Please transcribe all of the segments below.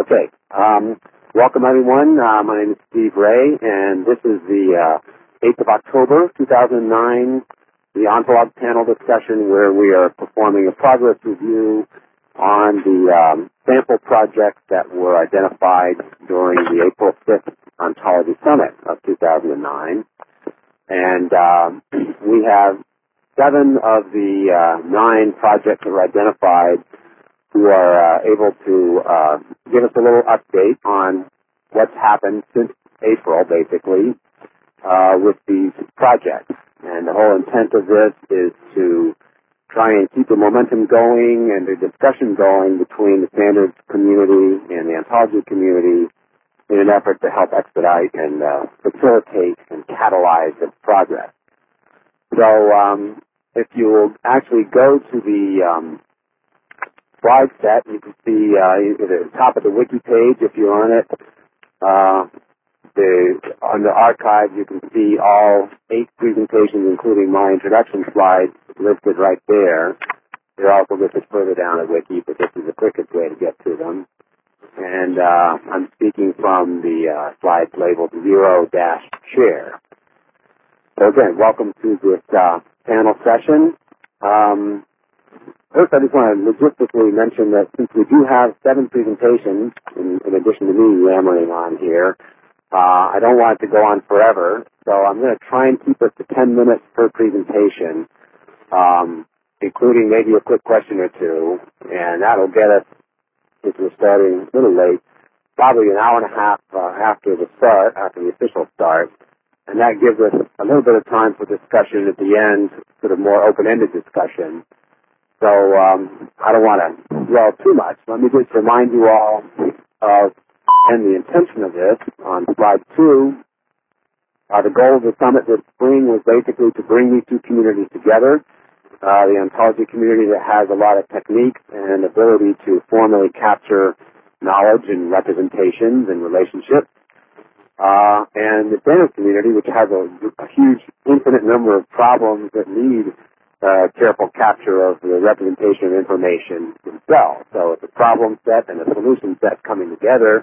Okay. Welcome, everyone. My name is Steve Ray, and this is the 8th of October, 2009, the Ontolog panel discussion where we are performing a progress review on the sample projects that were identified during the April 5th Ontology Summit of 2009. And we have 7 of the 9 projects that were identified who are able to give us a little update on what's happened since April, basically, with these projects. And the whole intent of this is to try and keep the momentum going and the discussion going between the standards community and the ontology community in an effort to help expedite and facilitate and catalyze this progress. So if you will actually go to the slide set, you can see at the top of the wiki page, if you're on it, on the archive, you can see all 8 presentations, including my introduction slides, listed right there. They're also listed further down the wiki, but this is the quickest way to get to them. And I'm speaking from the slides labeled Zero-Share. So again, welcome to this panel session. First, I just want to logistically mention that since we do have 7 presentations, in addition to me yammering on here, I don't want it to go on forever, so I'm going to try and keep it to 10 minutes per presentation, including maybe a quick question or two, and that'll get us, since we're starting a little late, probably an hour and a half after the official start, and that gives us a little bit of time for discussion at the end, sort of more open-ended discussion. So I don't want to dwell too much. Let me just remind you all of and the intention of this. On slide 2, the goal of the summit this spring was basically to bring these 2 communities together, the ontology community that has a lot of techniques and ability to formally capture knowledge and representations and relationships, and the standards community, which has a huge, infinite number of problems that need careful capture of the representation of information themselves. So it's a problem set and a solution set coming together.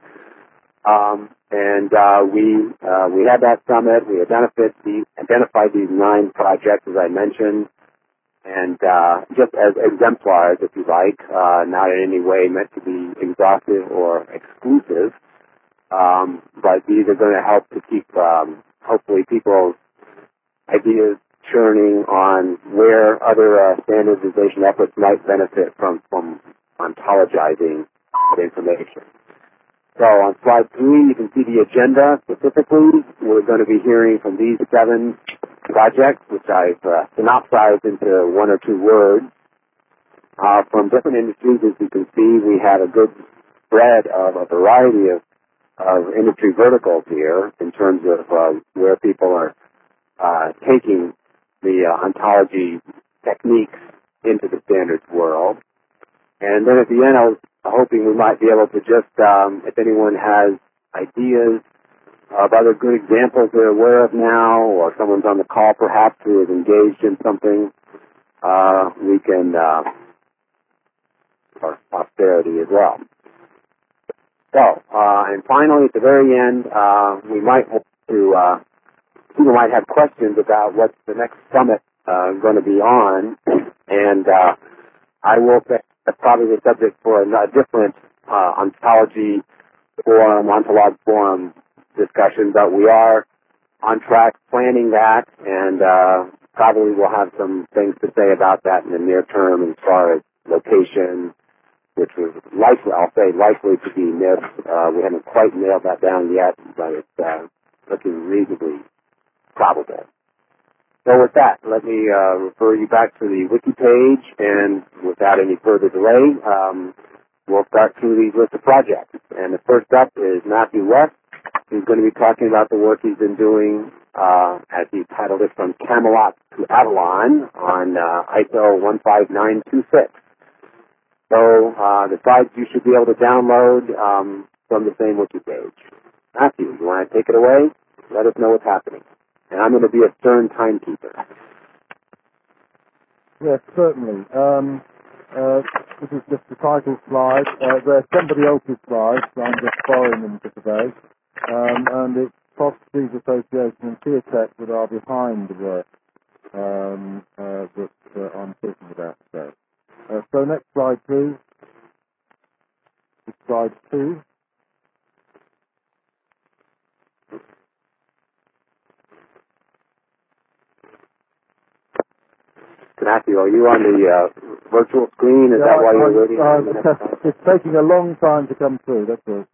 We had that summit. We identified these 9 projects, as I mentioned, and just as exemplars, if you like, not in any way meant to be exhaustive or exclusive, but these are going to help to keep, hopefully, people's ideas churning on where other standardization efforts might benefit from ontologizing the information. So on slide 3, you can see the agenda. Specifically, we're going to be hearing from these 7 projects, which I've synopsized into 1 or 2 words. From different industries, as you can see, we have a good spread of a variety of industry verticals here in terms of where people are taking the ontology techniques into the standards world. And then at the end, I was hoping we might be able to just, if anyone has ideas of other good examples they're aware of now, or someone's on the call perhaps who is engaged in something, we can, or posterity as well. So, and finally, at the very end, we might hope to, people might have questions about what's the next summit going to be on, and I will say that's probably the subject for a different ontology forum, ontolog forum discussion, but we are on track planning that, and probably we'll have some things to say about that in the near term as far as location, which was likely to be missed. We haven't quite nailed that down yet, but it's looking reasonably probable. So with that, let me refer you back to the wiki page, and without any further delay, we'll start through these list of projects. And the first up is Matthew West. He's going to be talking about the work he's been doing, as he titled it, From Camelot to Avalon on ISO 15926. So the slides you should be able to download from the same wiki page. Matthew, you want to take it away? Let us know what's happening. And I'm going to be a stern timekeeper. Yes, certainly. This is just the title slide. They're somebody else's slides, so I'm just borrowing them for today. And it's Processes Association and Theatech that are behind the work that I'm talking about today. So next slide, please. Slide 2. Matthew, are you on the virtual screen? Is that why you're waiting? It's taking a long time to come through, that's all.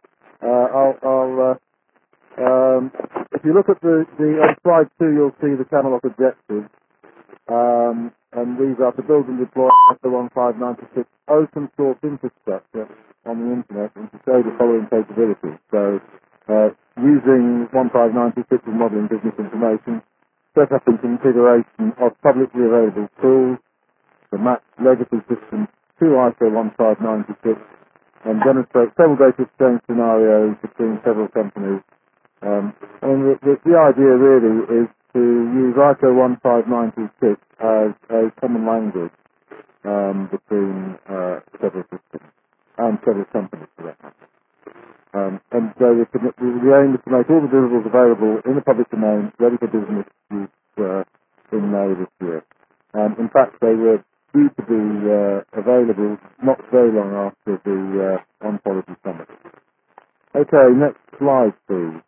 If you look at on slide 2, you'll see the Camelot objectives. And these are to build and deploy ISO 1596 open source infrastructure on the internet and to show the following capabilities. So, using 1596 as modeling business information, set up and configuration of publicly available tools to match legacy systems to ISO 1596 and demonstrate several data exchange scenarios between several companies. And the idea really is to use ISO 1596 as a common language between several systems and several companies for that matter. And so the aim is to make all the deliverables available in the public domain, ready for business use in May this year. In fact, they were due to be available not very long after the On-Policy Summit. Okay, next slide, please.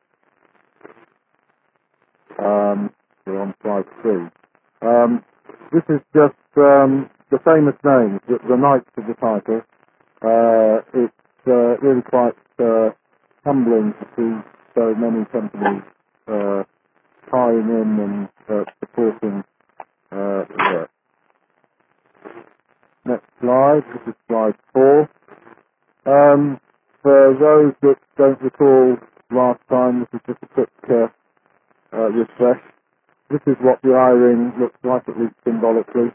We're on slide 3. This is just the famous names, the knights of the title. It's really quite humbling to see so many companies tying in and supporting the work. Next slide. This is slide 4. For those that don't recall last time, this is just a quick refresh. This is what the I-ring looks like, at least symbolically.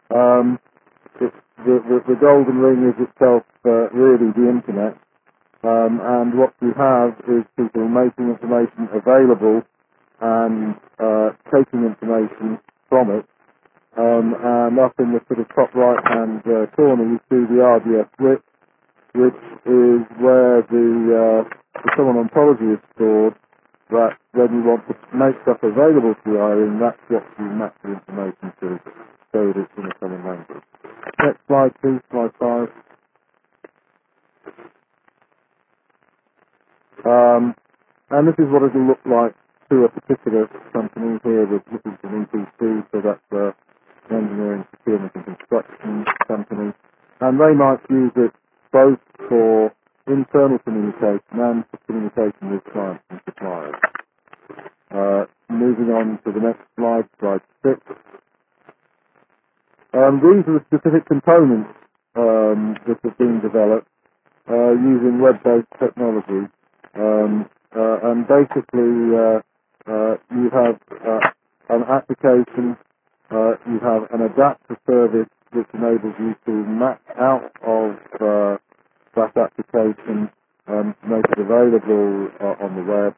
The golden ring is itself really the internet. And what we have is people making information available and taking information from it. And up in the sort of top right-hand corner, you see the RDS switch, which is where the common ontology is stored, that when you want to make stuff available to the I-ring, that's what you match the information to, so that it's in a common language. Next slide, please, slide 5. And this is what it'll look like to a particular company here. This is an EPC, so that's an engineering, procurement and construction company. And they might use it both for internal communication and for communication with clients and suppliers. Moving on to the next slide, slide 6. These are the specific components that have been developed using web-based technology. And basically, you have an application, you have an adapter service which enables you to map out of that application to make it available on the web,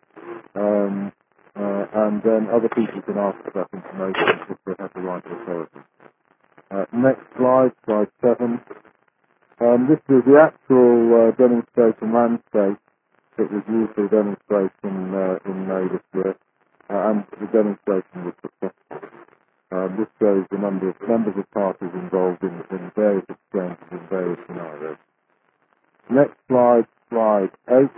and then other people can ask for that information if they have the right authority. Next slide, slide 7. This is the actual demonstration landscape that was used for the demonstration in May this year, and the demonstration was successful. This shows the numbers of parties involved in various exchanges in various scenarios. Next slide, slide 8.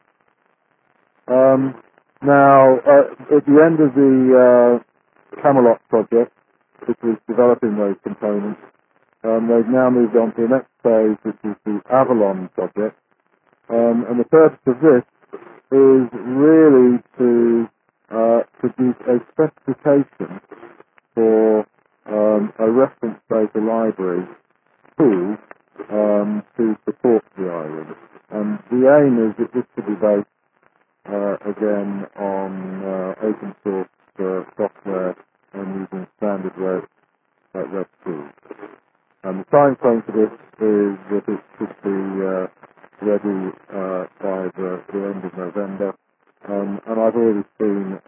Now, at the end of the Camelot project, which was developing those components, they've now moved on to the next phase, which is the Avalon project. And the purpose of this is really to produce a specification for a reference data library tool to support the I-ring. And the aim is that this to be based again on open source software and using standard web tools. And the time frame for this is that it should be ready by the end of November. And I've already seen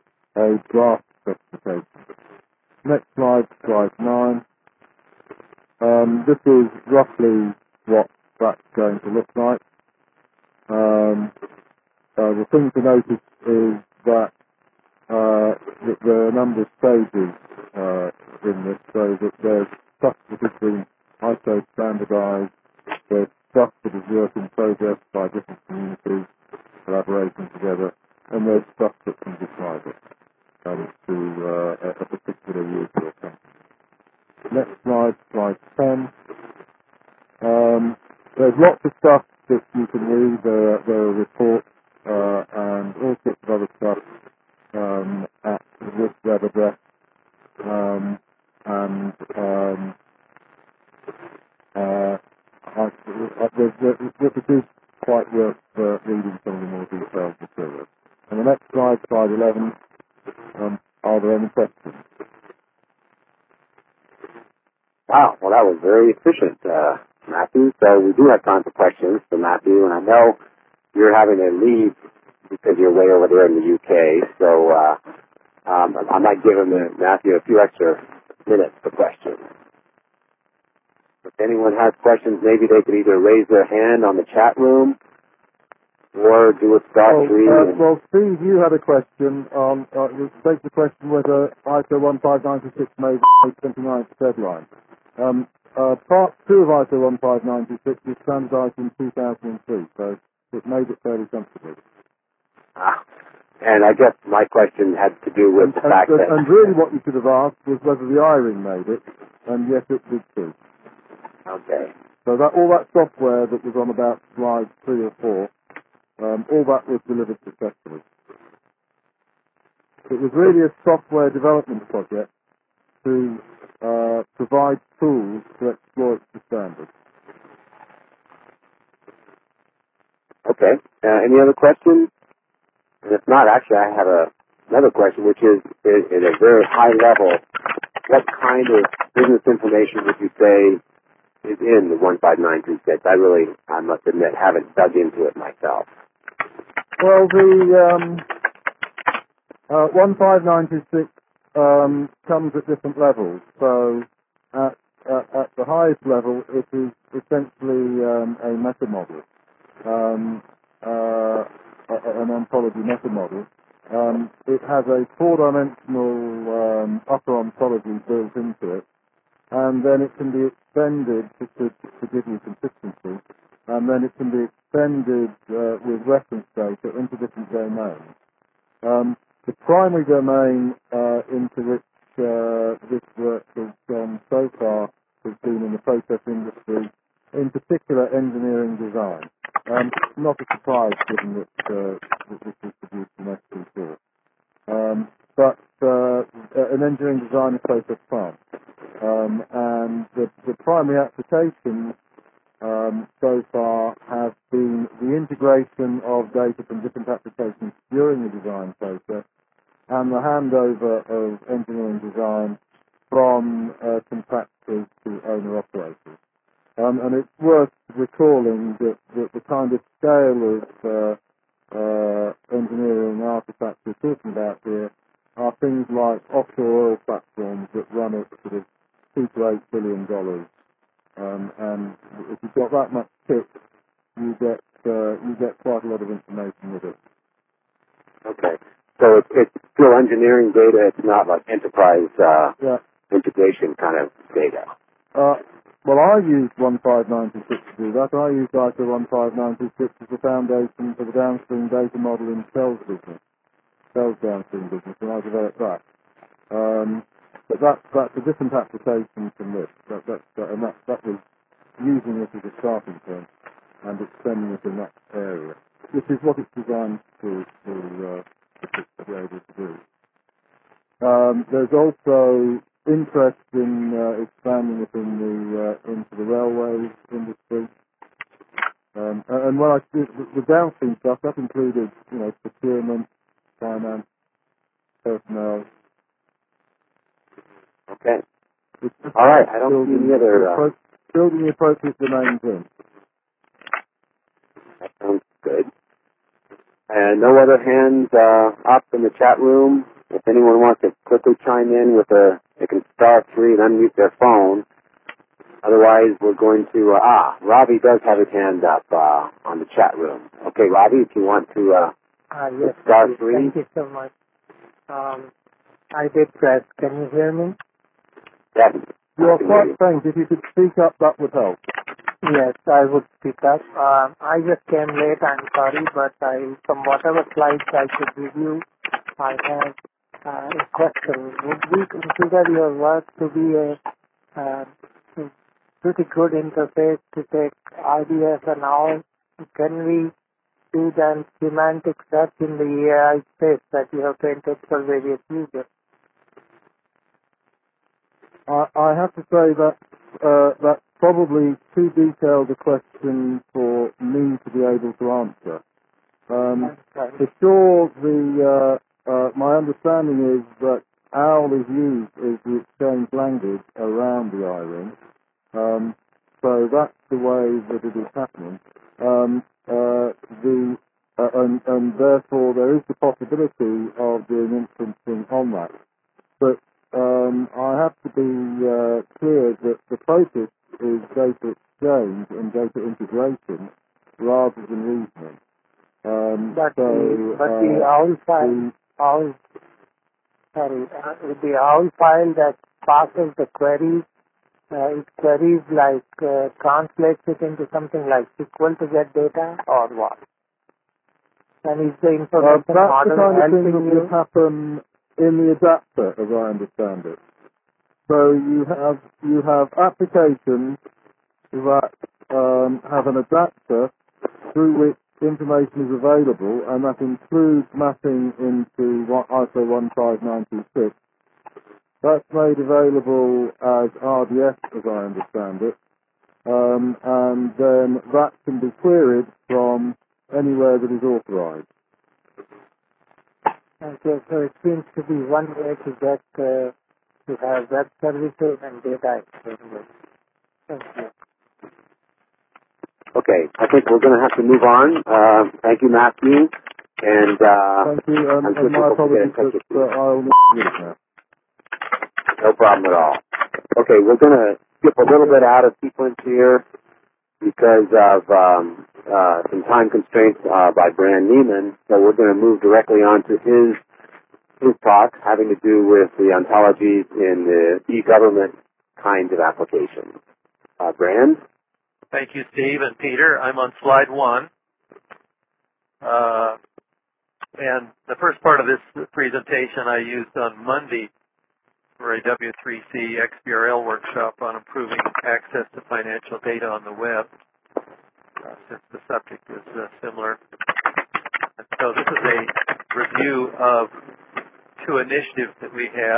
a draft specification. Next slide, slide 9. see what that's going to look like. The thing to notice is that there are a number of stages in this, so that there's stuff that has been ISO standardized, there's stuff that is work in progress by different communities, collaborating together, and there's stuff that can be private to a particular user or company. Next slide, slide 10. There's lots of stuff that you can read. There are reports and all sorts of other stuff at this web address. This is quite worth reading some of the more detailed material. And the next slide, slide 11, are there any questions? Wow, well, that was very efficient, Matthew. So we do have time for questions for Matthew, and I know you're having to leave because you're way over there in the UK. So I might give Matthew a few extra minutes for questions. If anyone has questions, maybe they could either raise their hand on the chat room or do a star tree. Well, Steve, you had a question on, take the question whether ISO 15926 made the 29th deadline. Part 2 of ISO 15926 was standardized in 2003, so it made it fairly comfortably. And I guess my question had to do with the fact that... And really what you should have asked was whether the I-Ring made it, and yes, it did too. Okay. So all that software that was on about slide 3 or 4, all that was delivered successfully. It was really a software development project to provide tools to exploit the standard. Okay. Any other questions? And if not, actually, I have another question, which is, at a very high level, what kind of business information would you say is in the 15926? I must admit, haven't dug into it myself. Well, the 15926 comes at different levels. So at the highest level, it is essentially a meta model, an ontology meta model. It has a four-dimensional upper ontology built into it, and then it can be extended to give you consistency, and then it can be extended with reference data into different domains. The primary domain into which this work has gone so far has been in the process industry, in particular engineering design. Not a surprise given that this was produced in ST4. But an engineering design and process plant. And the primary applications so far have been the integration of data from different applications during the design process and the handover of engineering design from contractors to owner-operators. And it's worth recalling that the kind of scale of engineering artifacts we're talking about here are things like offshore oil platforms that run at sort of $2 to $8 billion. And if you've got that much kit, you get quite a lot of information with it. Okay. So it's still engineering data. It's not like enterprise integration kind of data. Well, I used 15926 to do that. I used ISO 15926 as the foundation for the downstream data model in Shell's business, Shell's downstream business, and I developed that. But that's a different application from this. That was using it as a starting point and extending it in that area, which is what it's designed to be able to do. There's also interest in expanding it into the railway industry. And when I did the downstream stuff, that included, procurement, finance, personnel. Okay. All right. I don't see any other... Building the appropriate domains in. That sounds good. And no other hands up in the chat room. If anyone wants to quickly chime in they can star 3 and unmute their phone. Otherwise, we're going to, Robbie does have his hand up on the chat room. Okay, Robbie, if you want to yes, start, please. Thank you so much. I did press. Can you hear me? Yes. You're quite faint. If you could speak up, that would help. Yes, I would speak up. I just came late, I'm sorry, but from whatever slides I could review, I have a question. Would we consider your work to be a pretty good interface to take RDF and all? Can we do the semantic search in the AI space that you have painted for various users? I have to say that that's probably too detailed a question for me to be able to answer. For sure, my understanding is that OWL is used as the exchange language around the iRing. So that's the way that it is happening. And therefore there is the possibility of doing inferencing on that. But I have to be clear that the focus is data exchange and data integration rather than reasoning. The OWL file, the OWL file that passes the queries, it queries translates it into something like SQL to get data or what? And is the information that's the kind of thing helping that would happen in the adapter, as I understand it. So you have applications that have an adapter through which information is available, and that includes mapping into ISO 15926. That's made available as RDF, as I understand it, and then that can be queried from anywhere that is authorized. Okay, so it seems to be one way to get to have web services and data exchange. Thank you. Okay, I think we're going to have to move on. Thank you, Matthew. And thank you, and my apologies that I'll miss you now. No problem at all. Okay, we're going to skip a little bit out of sequence here because of some time constraints by Brand Neiman. So we're going to move directly on to his talk having to do with the ontologies in the e-government kinds of applications. Brand? Thank you, Steve and Peter. I'm on slide 1. And the first part of this presentation I used on Monday for a W3C XBRL workshop on improving access to financial data on the web, since the subject is similar. And so this is a review of 2 initiatives that we had.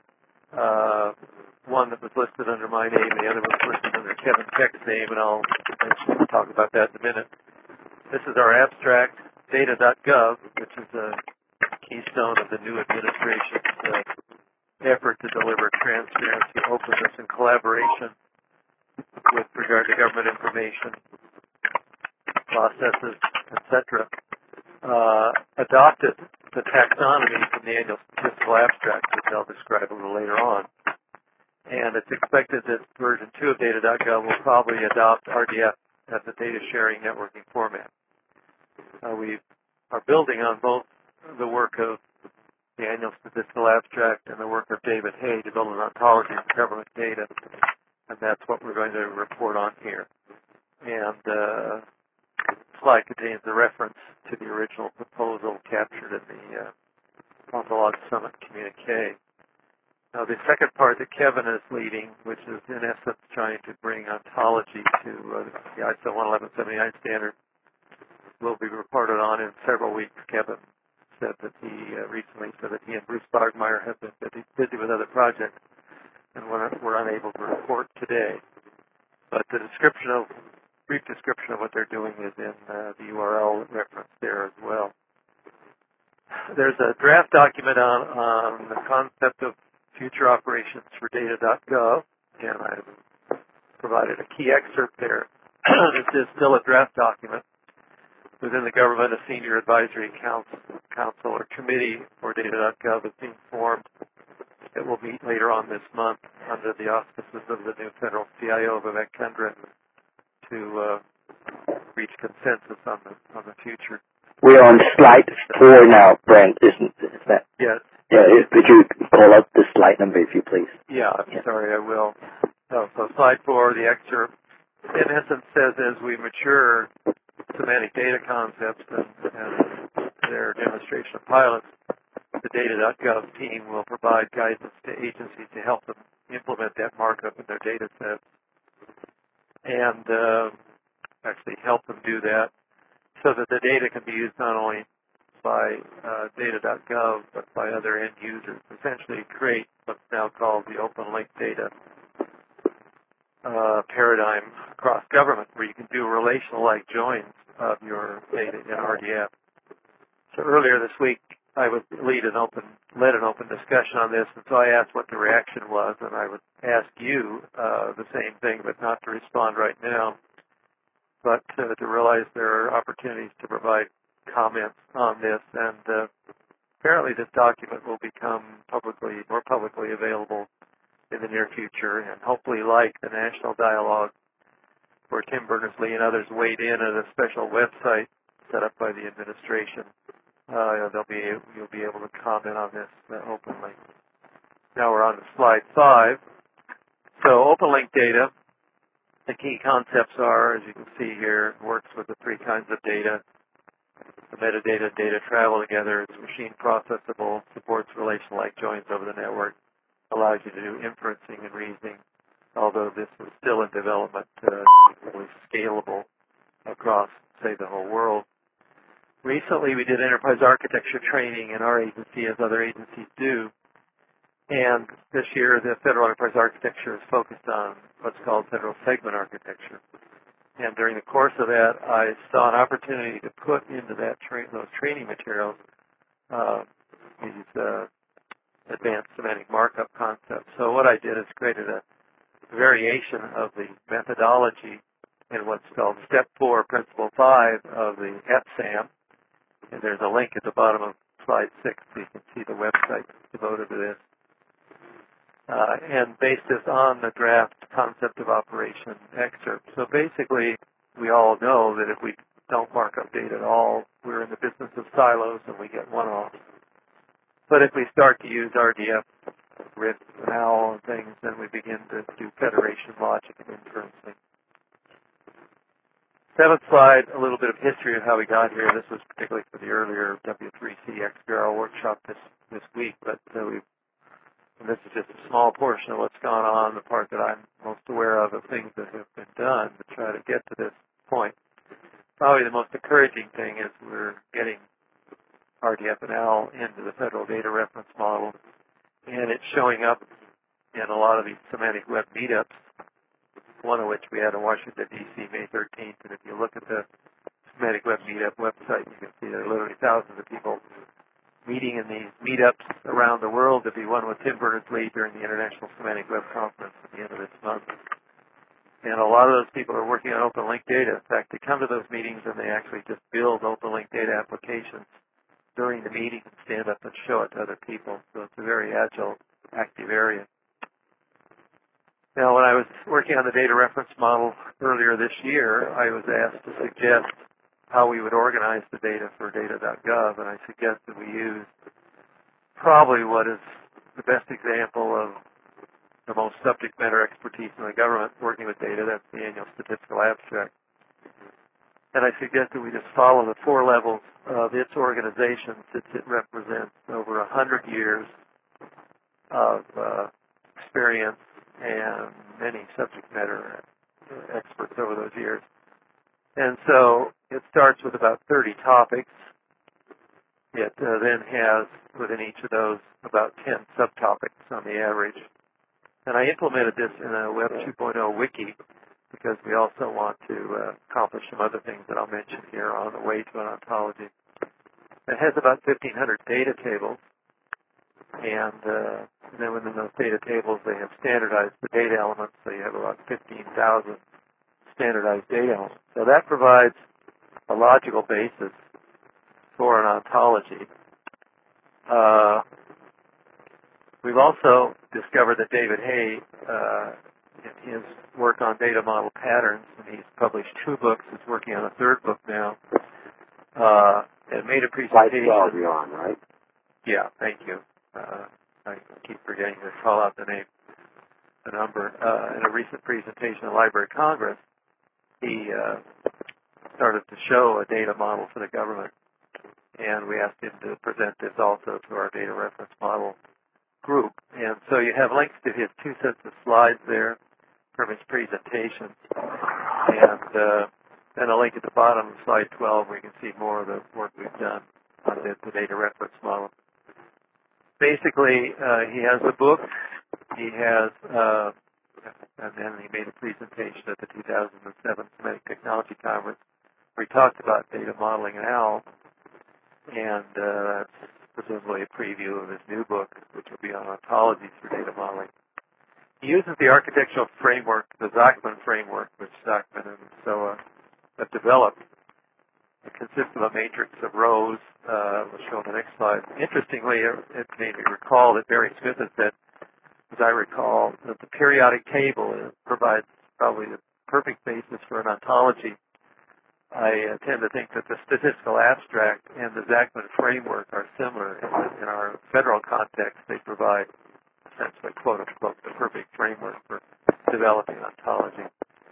One that was listed under my name, the other was listed under Kevin Keck's name, and I'll talk about that in a minute. This is our abstract, data.gov, which is a keystone of the new administration's effort to deliver transparency, openness, and collaboration with regard to government information, processes, etc. Adopted the taxonomy from the annual statistical abstract, which I'll describe a little later on. And it's expected that version 2 of data.gov will probably adopt RDF as a data sharing networking format. We are building on both the work of the annual statistical abstract and the work of David Hay to build an ontology of government data, and that's what we're going to report on here. And the slide contains a reference to the original proposal captured in the Ontolog Summit communique. Now, the second part that Kevin is leading, which is in essence trying to bring ontology to the ISO 11179 standard, will be reported on in several weeks. Kevin said that he recently said that he and Bruce Bogmeyer have been busy with other projects and were unable to report today. But the brief description of what they're doing is in the URL reference there as well. There's a draft document on the concept of future operations for data.gov, and I've provided a key excerpt there. This is still a draft document. Within the government, a senior advisory council or committee for data.gov is being formed that will meet later on this month under the auspices of the new federal CIO, Vivek Chandran, to reach consensus on the future. We're on slide 4 now, Brent, isn't that? Yes. Yeah, could you call out the slide number, if you please? Yeah, I'm sorry, I will. So slide 4, the excerpt, in essence says as we mature semantic data concepts and their demonstration of pilots, the data.gov team will provide guidance to agencies to help them implement that markup in their data sets and actually help them do that so that the data can be used not only by data.gov but by other end users, essentially create what's now called the open link data paradigm across government, where you can do relational-like joins of your data in RDF. So earlier this week, I would led an open discussion on this, and so I asked what the reaction was, and I would ask you the same thing, but not to respond right now, but to realize there are opportunities to provide comments on this, and apparently this document will become more publicly available in the near future, and hopefully, like the National Dialogue, where Tim Berners-Lee and others weighed in at a special website set up by the administration, you'll be able to comment on this openly. Now we're on to slide 5. So open link data, the key concepts are, as you can see here, it works with the 3 kinds of data. The metadata and data travel together. It's machine processable, supports relational-like joins over the network, allows you to do inferencing and reasoning, although this is still in development, equally scalable across, say, the whole world. Recently, we did enterprise architecture training in our agency, as other agencies do, and this year the federal enterprise architecture is focused on what's called federal segment architecture. And during the course of that, I saw an opportunity to put into that those training materials these advanced semantic markup concepts. So what I did is created a variation of the methodology in what's called Step 4, Principle 5 of the FSAM. And there's a link at the bottom of slide 6 so you can see the website devoted to this. And based this on the draft concept of operation excerpt. So basically, we all know that if we don't mark up data at all, we're in the business of silos and we get one-offs. But if we start to use RDF, RIF, and OWL and things, then we begin to do federation logic and inferencing. 7th slide, a little bit of history of how we got here. This was particularly for the earlier W3C XBRL workshop this week, but and this is just a small portion of what's gone on, the part that I'm most aware of things that have been done to try to get to this point. Probably the most encouraging thing is we're getting RDF and OWL into the federal data reference model, and it's showing up in a lot of these semantic web meetups, one of which we had in Washington, D.C., May 13th. And if you look at the semantic web meetup website, you can see there are literally thousands of people meeting in these meetups around the world. There'll be one with Tim Berners-Lee during the International Semantic Web Conference at the end of this month. And a lot of those people are working on open link data. In fact, they come to those meetings and they actually just build open link data applications during the meeting and stand up and show it to other people. So it's a very agile, active area. Now, when I was working on the data reference model earlier this year, I was asked to suggest how we would organize the data for data.gov, and I suggested we use probably what is the best example of the most subject matter expertise in the government working with data. That's the annual statistical abstract. And I suggested we just follow the 4 levels of its organization since it represents over 100 years of experience and many subject matter experts over those years. And so it starts with about 30 topics. It then has, within each of those, about 10 subtopics on the average. And I implemented this in a Web 2.0 wiki because we also want to accomplish some other things that I'll mention here on the way to an ontology. It has about 1,500 data tables. And then within those data tables, they have standardized the data elements. So you have about 15,000 standardized data elements. So that provides a logical basis for an ontology. We've also discovered that David Hay, in his work on data model patterns, and he's published 2 books, he's working on a 3rd book now, and made a presentation. Slide 12 you're on, right? Yeah, thank you. I keep forgetting to call out the number. In a recent presentation at Library of Congress, he started to show a data model for the government, and we asked him to present this also to our data reference model group. And so you have links to his 2 sets of slides there from his presentation, and then a link at the bottom of slide 12 where you can see more of the work we've done on the data reference model. Basically, he has a book, he has, and then he made a presentation at the 2007 Semantic Technology Conference where he talked about data modeling in OWL, and that's presumably a preview of his new book, which will be on ontologies for data modeling. He uses the architectural framework, the Zachman framework, which Zachman and SOA have developed. It consists of a matrix of rows. We'll show on the next slide. Interestingly, it made me recall that Barry Smith has said, as I recall, that the periodic table provides probably the perfect basis for an ontology. I tend to think that the statistical abstract and the Zachman framework are similar. In our federal context, they provide, essentially, quote-unquote, the perfect framework for developing ontology.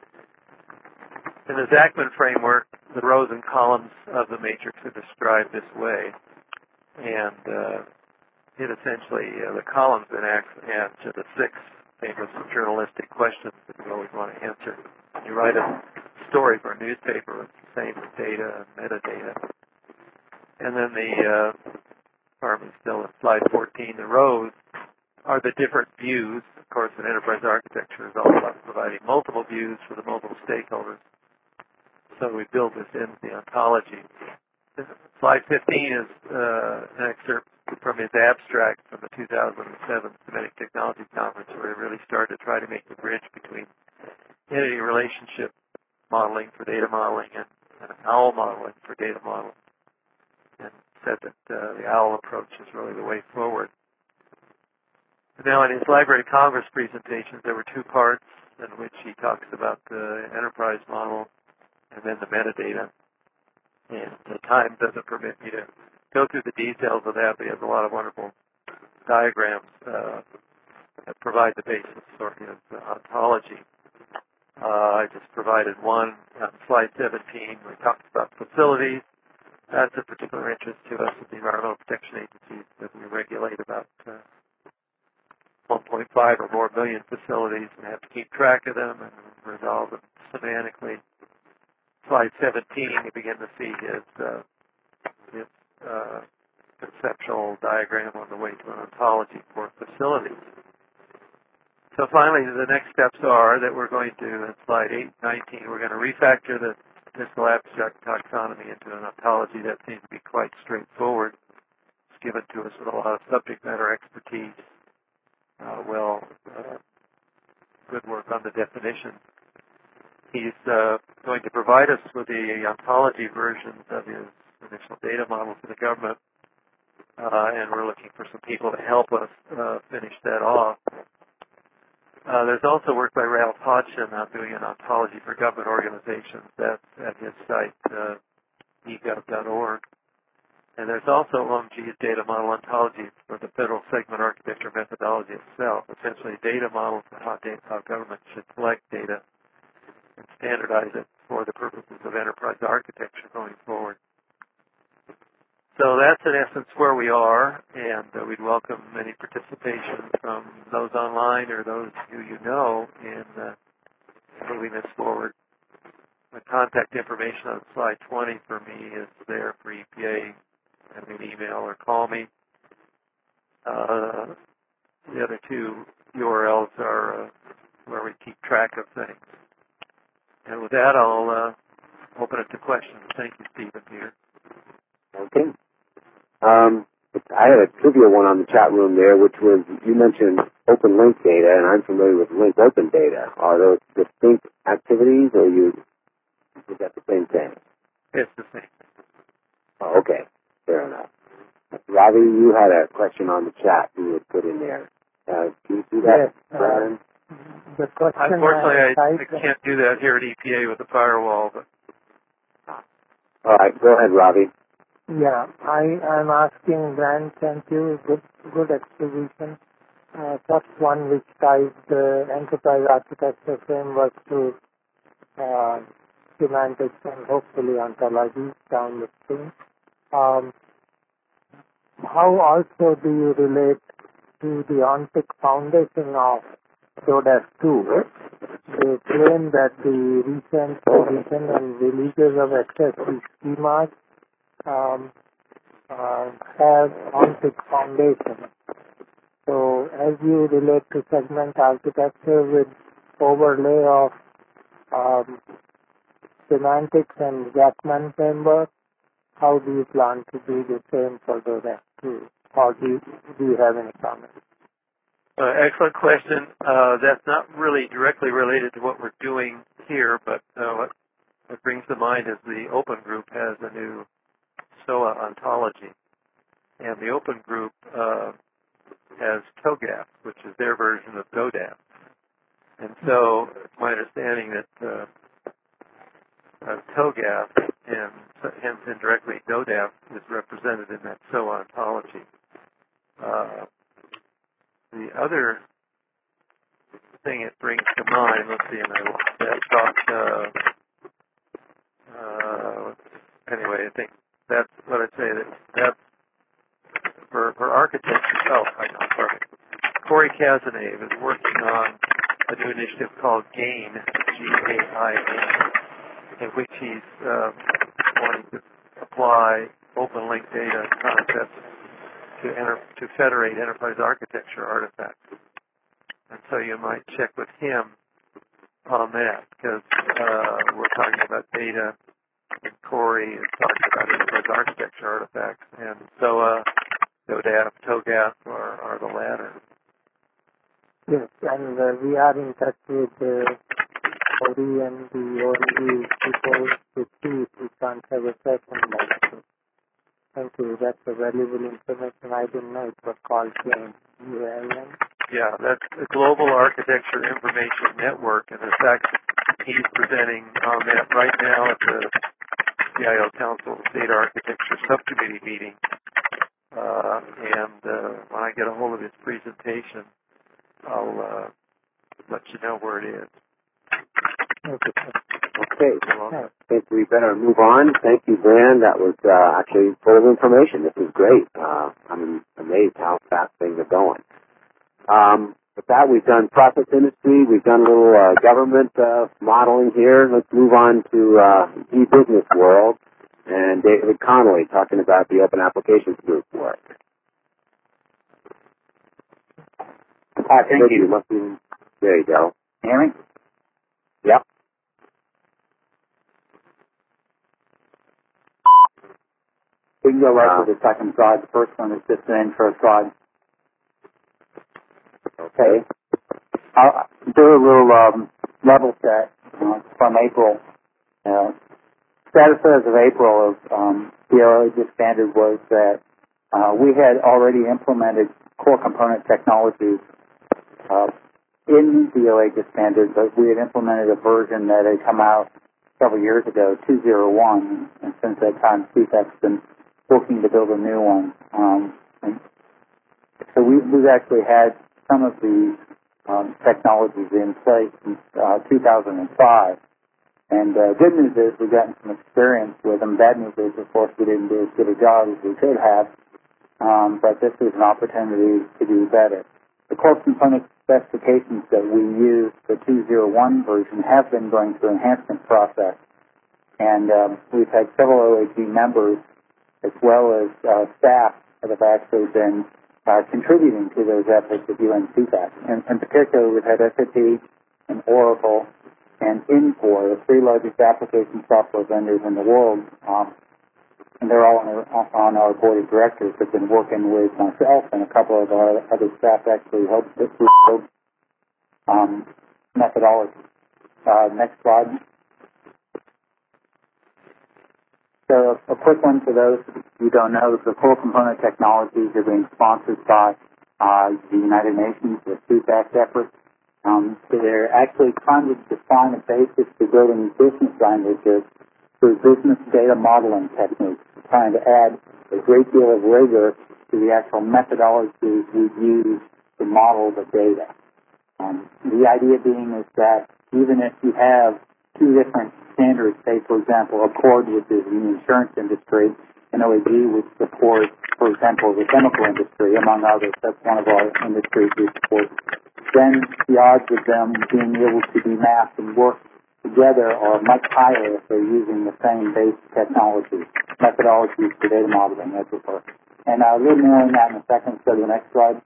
In the Zachman framework, the rows and columns of the matrix are described this way, and it essentially, the columns then answer the 6 famous journalistic questions that you always want to answer. You write a story for a newspaper, it's the same with data and metadata. And then the, I'm still in slide 14, the rows are the different views. Of course, an enterprise architecture is all about providing multiple views for the multiple stakeholders. So we build this into the ontology. Slide 15 is an excerpt from his abstract from the 2007 Semantic Technology Conference, where he really started to try to make the bridge between entity relationship modeling for data modeling and OWL modeling for data modeling, and said that the OWL approach is really the way forward. Now, in his Library of Congress presentations, there were 2 parts in which he talks about the enterprise model and then the metadata. And the time doesn't permit me to go through the details of that, but he has a lot of wonderful diagrams that provide the basis for his ontology. I just provided one on slide 17 where he talks about facilities. That's of particular interest to us at the Environmental Protection Agency, that we regulate about 1.5 or more million facilities and have to keep track of them and resolve them semantically. Slide 17, you begin to see his conceptual diagram on the way to an ontology for facilities. So finally, the next steps are that we're going to, in slide 19, we're going to refactor the statistical abstract taxonomy into an ontology. That seems to be quite straightforward. It's given to us with a lot of subject matter expertise. Good work on the definition. He's going to provide us with the ontology versions of his initial data model for the government, and we're looking for some people to help us finish that off. There's also work by Ralph Hodgson on doing an ontology for government organizations. That's at his site, egov.org. And there's also OMG's data model ontology for the federal segment architecture methodology itself, essentially data models for how government should collect data and standardize it for the purposes of enterprise architecture going forward. So that's in essence where we are, and we'd welcome any participation from those online or those who you know in moving this forward. The contact information on slide 20 for me is there for EPA. Send me an email or call me. The other 2 URLs are where we keep track of things. And with that, I'll open it to questions. Thank you, Stephen, here. Okay. I had a trivia one on the chat room there, which was, you mentioned open link data, and I'm familiar with link open data. Are those distinct activities, or is that the same thing? It's the same. Oh, okay. Fair enough. Ravi, you had a question on the chat you would put in there. do that, Yes, Brian? the question Unfortunately, I can't do that here at EPA with the firewall. But All right, go ahead, Ravi. yeah, I am asking Brent, thank you, good exposition. First one which ties the enterprise architecture framework to semantics and hopefully ontology down the stream. How also do you relate to the ONTIC foundation of DODES 2? They claim that the recent edition and releases of XSC schemas have ONTIC foundation. So as you relate to segment architecture with overlay of semantics and Jackman framework, how do you plan to do the same for DODES 2? Or do you have any comments? excellent question. That's not really directly related to what we're doing here, but what brings to mind is the Open Group has a new SOA ontology. And the Open Group has TOGAF, which is their version of DODAF. And so it's my understanding that TOGAF and hence indirectly DODAF is represented in that SOA ontology. The other thing it brings to mind, let's see, and I talked, anyway, I think that's what I'd say, that's for architecture. Oh, I know, sorry. Corey Cazenave is working on a new initiative called GAIN, G-A-I-N, in which he's wanting to apply open link data concepts to federate enterprise architecture artifacts. And so you might check with him on that, because we're talking about data, and Corey is talking about enterprise architecture artifacts, and SOA, DODAF, TOGAF are the latter. Yes, and we are in touch with Corey and the ONG people to see if we can't have a session like this. Thank you. That's a valuable information. I didn't know it was called GAIN. Yeah, that's the Global Architecture Information Network, and in fact, he's presenting on that right now at the CIO Council State Architecture Subcommittee meeting. And when I get a hold of his presentation, I'll let you know where it is. Okay. I think we better move on. Thank you, Dan. That was actually full of information. This is great. I'm amazed how fast things are going. With that, we've done process industry. We've done a little government modeling here. Let's move on to e-business world. And David Connolly talking about the Open Applications Group work. Thank you. There you go. Hear me? Yep. We can go right to the second slide. The first one is just an intro slide. Okay. I'll do a little level set from April. Status as of April of DOA disbanded was that we had already implemented core component technologies in DOA disbanded, but we had implemented a version that had come out several years ago, 2.0.1, and since that time, CFEC's been looking to build a new one. And so we've actually had some of these technologies in place since 2005. And good news is we've gotten some experience with them. Bad news is, of course, we didn't do as good a job as we could have, but this is an opportunity to do better. The core component specifications that we use, the 2.0.1 version, have been going through enhancement process. And we've had several OAG members as well as staff that have actually been contributing to those efforts at UNCFAC. And in particular, we've had SAP and Oracle and Infor, the three largest application software vendors in the world, and they're all on our board of directors, have been working with myself and a couple of our other staff actually help build methodology. Next slide. So a quick one for those who don't know, the core component technologies are being sponsored by the United Nations, the Truth Act effort. They're actually trying to define a basis for building business languages through business data modeling techniques, trying to add a great deal of rigor to the actual methodologies we use to model the data. The idea being is that even if you have two different standards, say, for example, Accord, which is in the insurance industry, and OAG, which supports, for example, the chemical industry, among others. That's one of our industries we support. Then the odds of them being able to be mapped and work together are much higher if they're using the same base technology, methodologies for data modeling, as it were. And a little more on that in a second. So the next slide.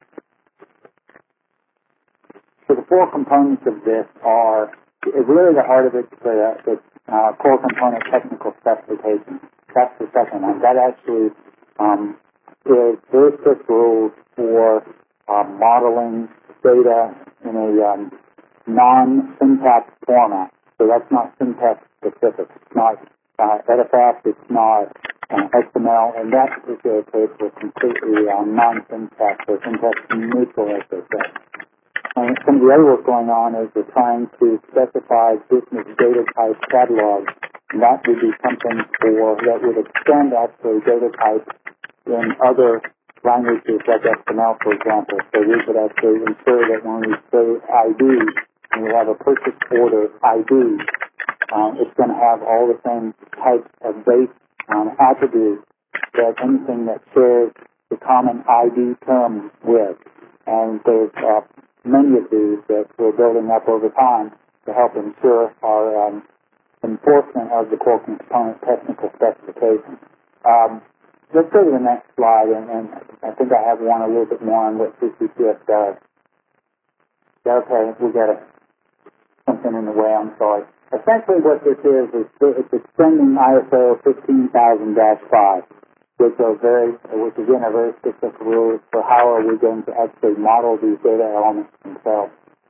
So the four components of this are, really the heart of it, the core component technical specification. That's the second one. That actually is very strict rules for modeling data in a non-syntax format. So that's not syntax specific. It's not Edifact. It's not XML. And that particular case was completely non-syntax or syntax neutral, as they say. And some of the other work going on is we're trying to specify business data type catalogs. And that would be something that would extend actually data types in other languages like XML, for example. So we could actually ensure that when we say ID, and we have a purchase order ID, it's going to have all the same types of base attributes that anything that shares the common ID term with. And there's many of these that we're building up over time to help ensure our enforcement of the core component technical specification. Let's go to the next slide, and I think I have one a little bit more on what CCTS does. Okay, we got something in the way, I'm sorry. Essentially what this is it's extending ISO 15000-5, which again are very specific rules for how are we going to actually model these data elements themselves.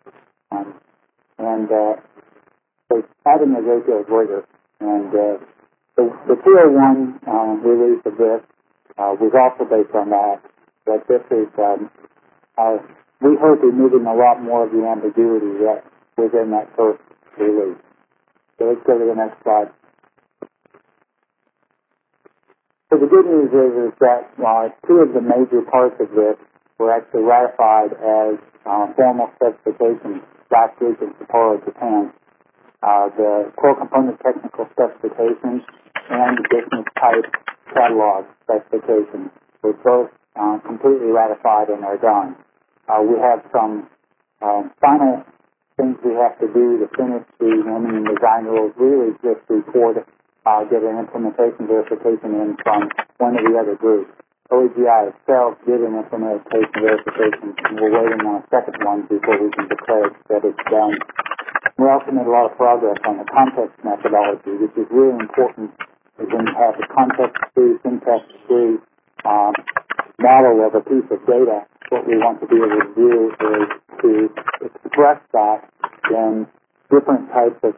So adding a great deal of rigor. And the 201 release of this was also based on that. But this is, we hope removing a lot more of the ambiguity that within that first release. So let's go to the next slide. So the good news is that two of the major parts of this were actually ratified as formal specifications last week in Sapporo, Japan. The core component technical specifications and the business type catalog specifications were both completely ratified and are done. We have some final things we have to do to finish the naming and design rules, really just before get an implementation verification in from one of the other groups. OAGI itself did an implementation verification, and we're waiting on a second one before we can declare that it's done. We also made a lot of progress on the context methodology, which is really important. Is when you have the context-free, syntax-free model of a piece of data, what we want to be able to do is to express that in different types of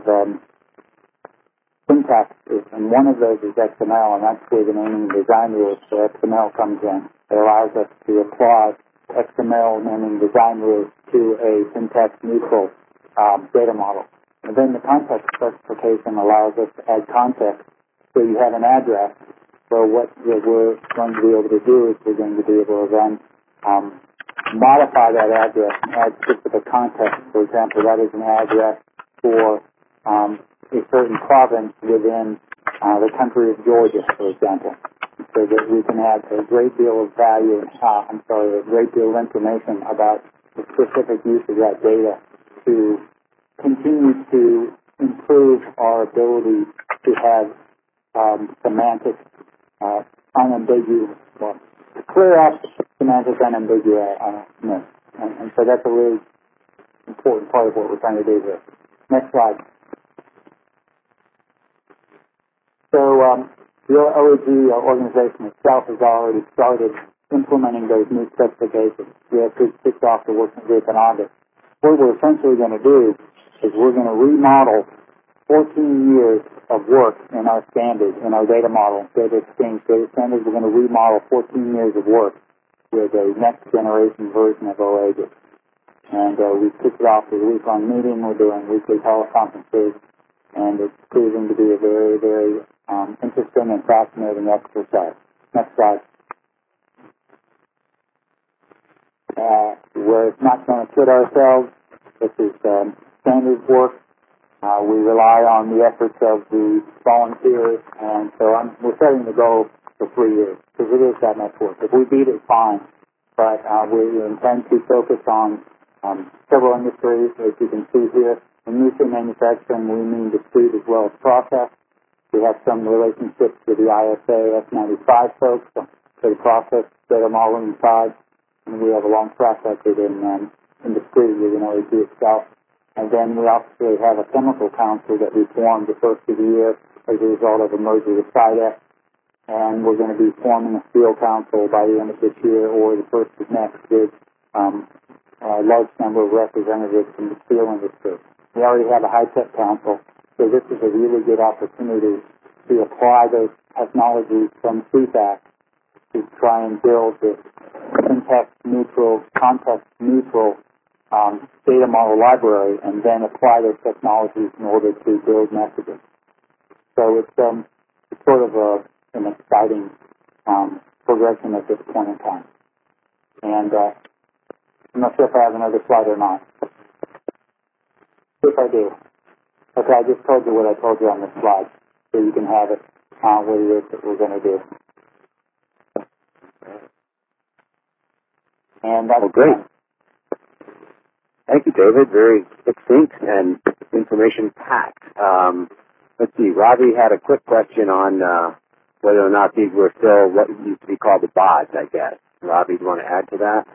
syntaxes, and one of those is XML, and that's where the naming and design rules for XML comes in. It allows us to apply XML naming and design rules to a syntax-neutral data model. And then the context specification allows us to add context. So you have an address. So what we're going to be able to do is we're going to be able to then modify that address and add specific context. For example, that is an address for a certain province within the country of Georgia, for example, so that we can add a great deal of value, a great deal of information about the specific use of that data to continue to improve our ability to have semantic unambiguous, to clear up semantic unambiguousness. And so that's a really important part of what we're trying to do here. Next slide. So the OAG organization itself has already started implementing those new specifications. We have kicked off the working group in August. What we're essentially going to do is we're going to remodel 14 years of work in our standards, in our data model, data exchange data standards. We're going to remodel 14 years of work with a next generation version of OAGIS. And we kicked it off with a week-long meeting. We're doing weekly teleconferences, and it's proving to be a very, very interesting and fascinating exercise. Next slide. We're not going to kid ourselves. This is standard work. We rely on the efforts of the volunteers, and so we're setting the goal for 3 years, because it is that much work. If we beat it, fine. But we intend to focus on several industries, as you can see here. In nuclear manufacturing, we mean discrete as well as process. We have some relationships with the ISA F95 folks for the process data modeling side, and we have a long track record in discrete with OAG itself. And then we also have a chemical council that we formed the first of the year as a result of a merger with SIDEX, and we're going to be forming a steel council by the end of this year or the first of next with a large number of representatives from the steel industry. We already have a high-tech council, so this is a really good opportunity to apply those technologies from CFAC to try and build this syntax-neutral, context-neutral data model library, and then apply those technologies in order to build messages. So it's sort of an exciting progression at this point in time. And I'm not sure if I have another slide or not. If I do. Okay, I just told you what I told you on this slide, so you can have it what it is that we're going to do. And that's great. Thank you, David. Very succinct and information-packed. Let's see. Robbie had a quick question on whether or not these were still what used to be called the BODs, I guess. Robbie, do you want to add to that?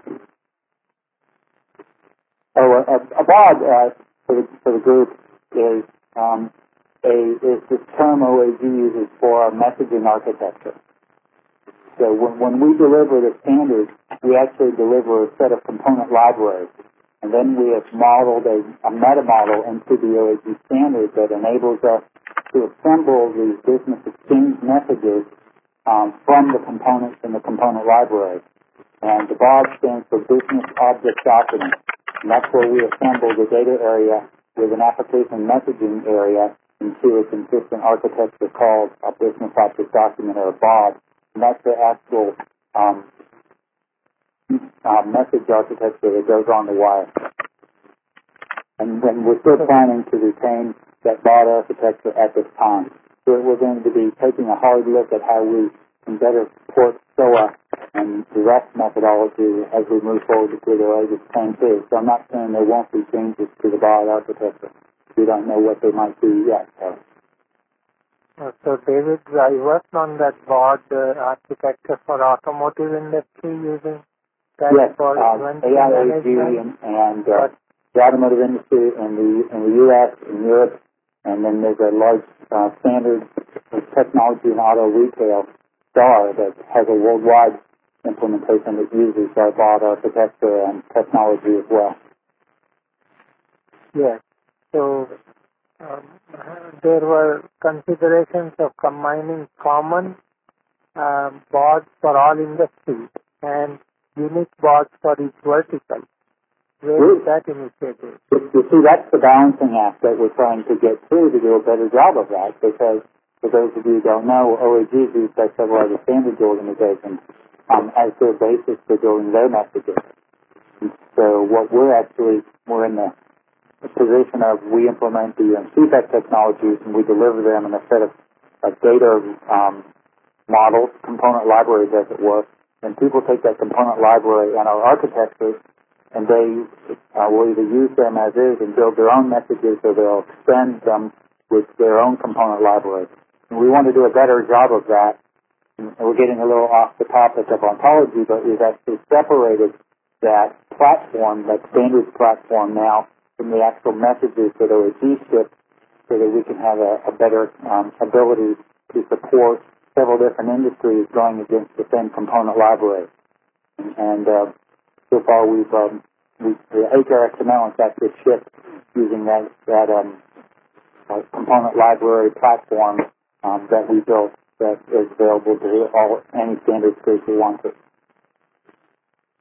Oh, a BOD for the group is this term OAG uses for messaging architecture. So when we deliver the standard, we actually deliver a set of component libraries. And then we have modeled a meta model into the OAG standard that enables us to assemble these business exchange messages from the components in the component library. And the BOD stands for Business Object Document. And that's where we assemble the data area with an application messaging area into a consistent architecture called a Business Object Document, or a BOD. And that's the actual message architecture that goes on the wire. And then we're still planning to retain that BOD architecture at this time. So we're going to be taking a hard look at how we can better support SOA and the REST methodology as we move forward with the OAGIS 10.2. So I'm not saying there won't be changes to the BOD architecture. We don't know what they might be yet. So David, I worked on that BOD architecture for automotive industry using that for AIAG and the automotive industry in the U.S., in Europe, and then there's a large standard technology and auto retail, STAR, that has a worldwide implementation that uses our BOD architecture and technology as well. Yes. So there were considerations of combining common BODs for all industries and unique BODs for each vertical. Where is that initiative? You see, that's the balancing act that we're trying to get through to do a better job of that, because for those of you who don't know, OAG is used by several other standards organizations as their basis for building their messages. And so what we're in the position of, we implement the CFAC technologies and we deliver them in a set of data models, component libraries as it were, and people take that component library and our architectures and they will either use them as is and build their own messages, or they'll extend them with their own component library. And we want to do a better job of that. And we're getting a little off the topic of ontology, but we've actually separated that platform, that standards platform now, from the actual messages that OAG ships, so that we can have a better ability to support several different industries going against the same component library. And so far, the HRXML, in fact, is shipped using that component library platform that we built, that is available to any standards group who wants it.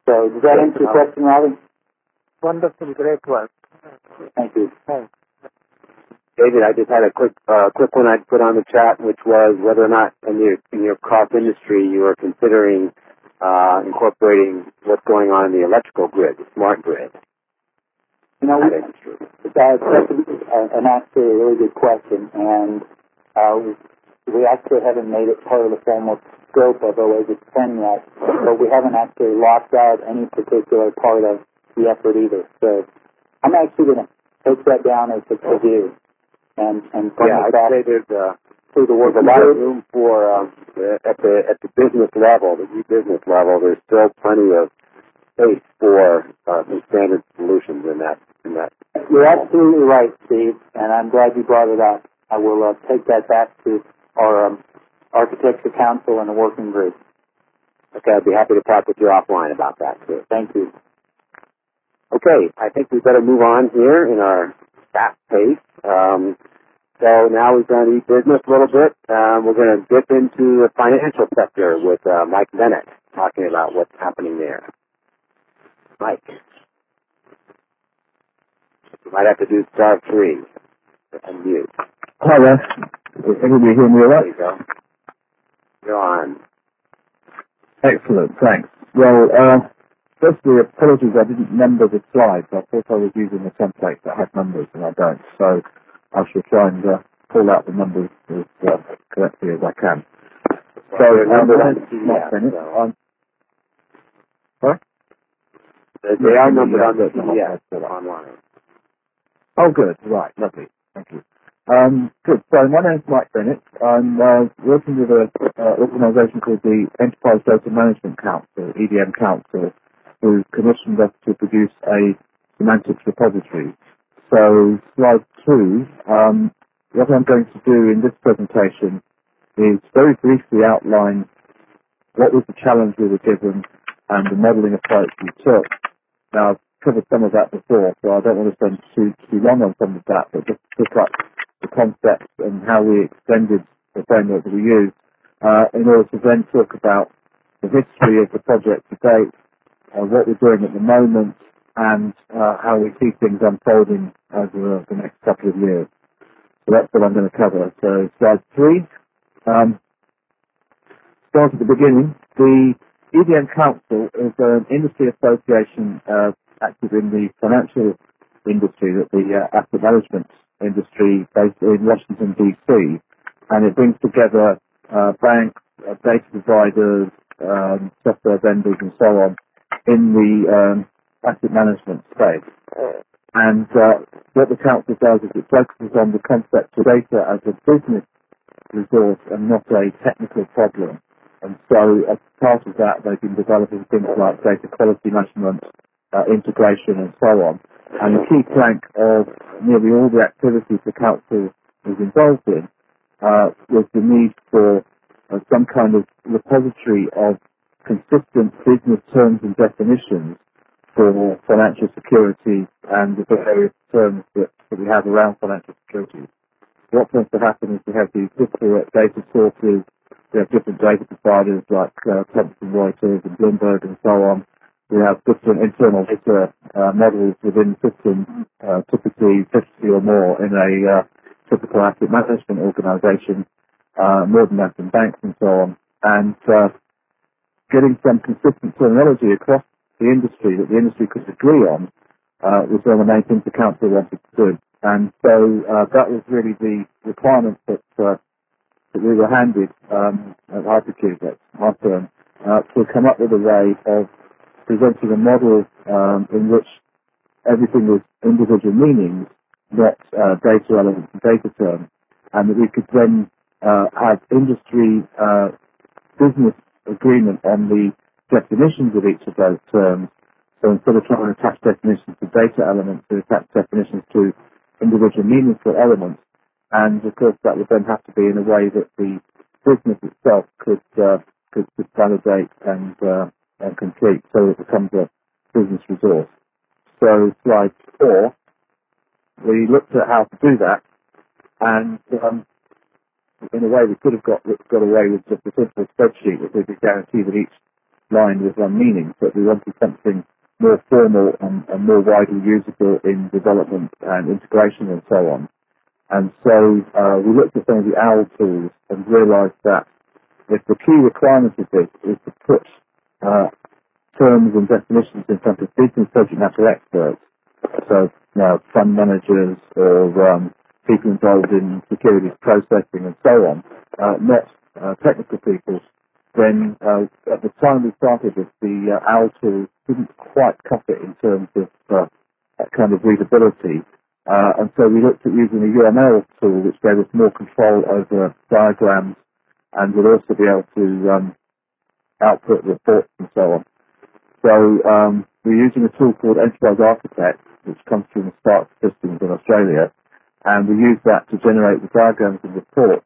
So does that answer your question, Robbie? Wonderful, great work. Thank you. Thanks. David, I just had a quick one I'd put on the chat, which was whether or not in your cross industry you are considering incorporating what's going on in the electrical grid, the smart grid. You know, that's actually a really good question, and we actually haven't made it part of the formal scope of OASIS 10 yet, but we haven't actually locked out any particular part of the effort either. So I'm actually going to take that down as a to-do and bring it back. I'd say there's a lot of room for at the business level, the e-business level. There's still plenty of space for some standard solutions in that. You're absolutely right, Steve, and I'm glad you brought it up. I will take that back to our Architecture Council and the working group. Okay, I'd be happy to talk with you offline about that, too. Thank you. Okay, I think we better move on here in our fast pace. So now we've done e-business a little bit. We're going to dip into the financial sector with Mike Bennett talking about what's happening there. Mike. You might have to do star 3 to unmute. Hi there. Everybody hear me all right? There you go. Go on. Excellent, thanks. Well, firstly, apologies, I didn't number the slides. I thought I was using a template that had numbers, and I don't. So I shall try and pull out the numbers as correctly as I can. So, sorry? They are numbered on the PDF online. Oh, good. Right. Lovely. Thank you. Good. So my name's Mike Bennett. I'm working with an organisation called the Enterprise Data Management Council, EDM Council, who commissioned us to produce a semantics repository. So slide 2, what I'm going to do in this presentation is very briefly outline what was the challenge we were given and the modelling approach we took. Now, I've covered some of that before, so I don't want to spend too long on some of that, but just pick up the concepts and how we extended the framework that we used in order to then talk about the history of the project to date, what we're doing at the moment, and how we see things unfolding over the next couple of years. So that's what I'm going to cover. So slide 3. Start at the beginning. The EDM Council is an industry association active in the financial industry, that the asset management industry based in Washington, D.C., and it brings together banks, data providers, software vendors, and so on in the asset management space. And what the council does is it focuses on the concept of data as a business resource and not a technical problem. And so as part of that, they've been developing things like data quality management, integration, and so on. And the key plank of nearly all the activities the council was involved in was the need for some kind of repository of consistent business terms and definitions for financial security and the various terms that we have around financial security. What tends to happen is we have these disparate data sources. We have different data providers like Thomson Reuters and Bloomberg and so on. We have different internal data models within systems, typically 50 or more in a typical asset management organization, more than that in banks and so on. And getting some consistent terminology across the industry that the industry could agree on was one of the main things the council wanted to do. And so that was really the requirement that we were handed at Hypercube, that's my firm, to come up with a way of presenting a model in which everything was individual meanings, not data elements and data terms, and that we could then have industry business agreement on the definitions of each of those terms. So instead of trying to attach definitions to data elements, we attach definitions to individual meaningful elements. And of course that would then have to be in a way that the business itself could validate and complete, so it becomes a business resource. So slide 4, we looked at how to do that, and in a way we could have got away with just a simple spreadsheet that we could guarantee that each line with one meaning, but we wanted something more formal and more widely usable in development and integration and so on. And so we looked at some of the OWL tools and realized that if the key requirement of this is to put terms and definitions in front of business subject matter experts, so fund managers or people involved in securities processing and so on, not technical people, then at the time we started this, the OWL tool didn't quite cut it in terms of that kind of readability. And so we looked at using a UML tool which gave us more control over diagrams and would also be able to output reports and so on. So we're using a tool called Enterprise Architect, which comes from the Spark Systems in Australia, and we use that to generate the diagrams and reports.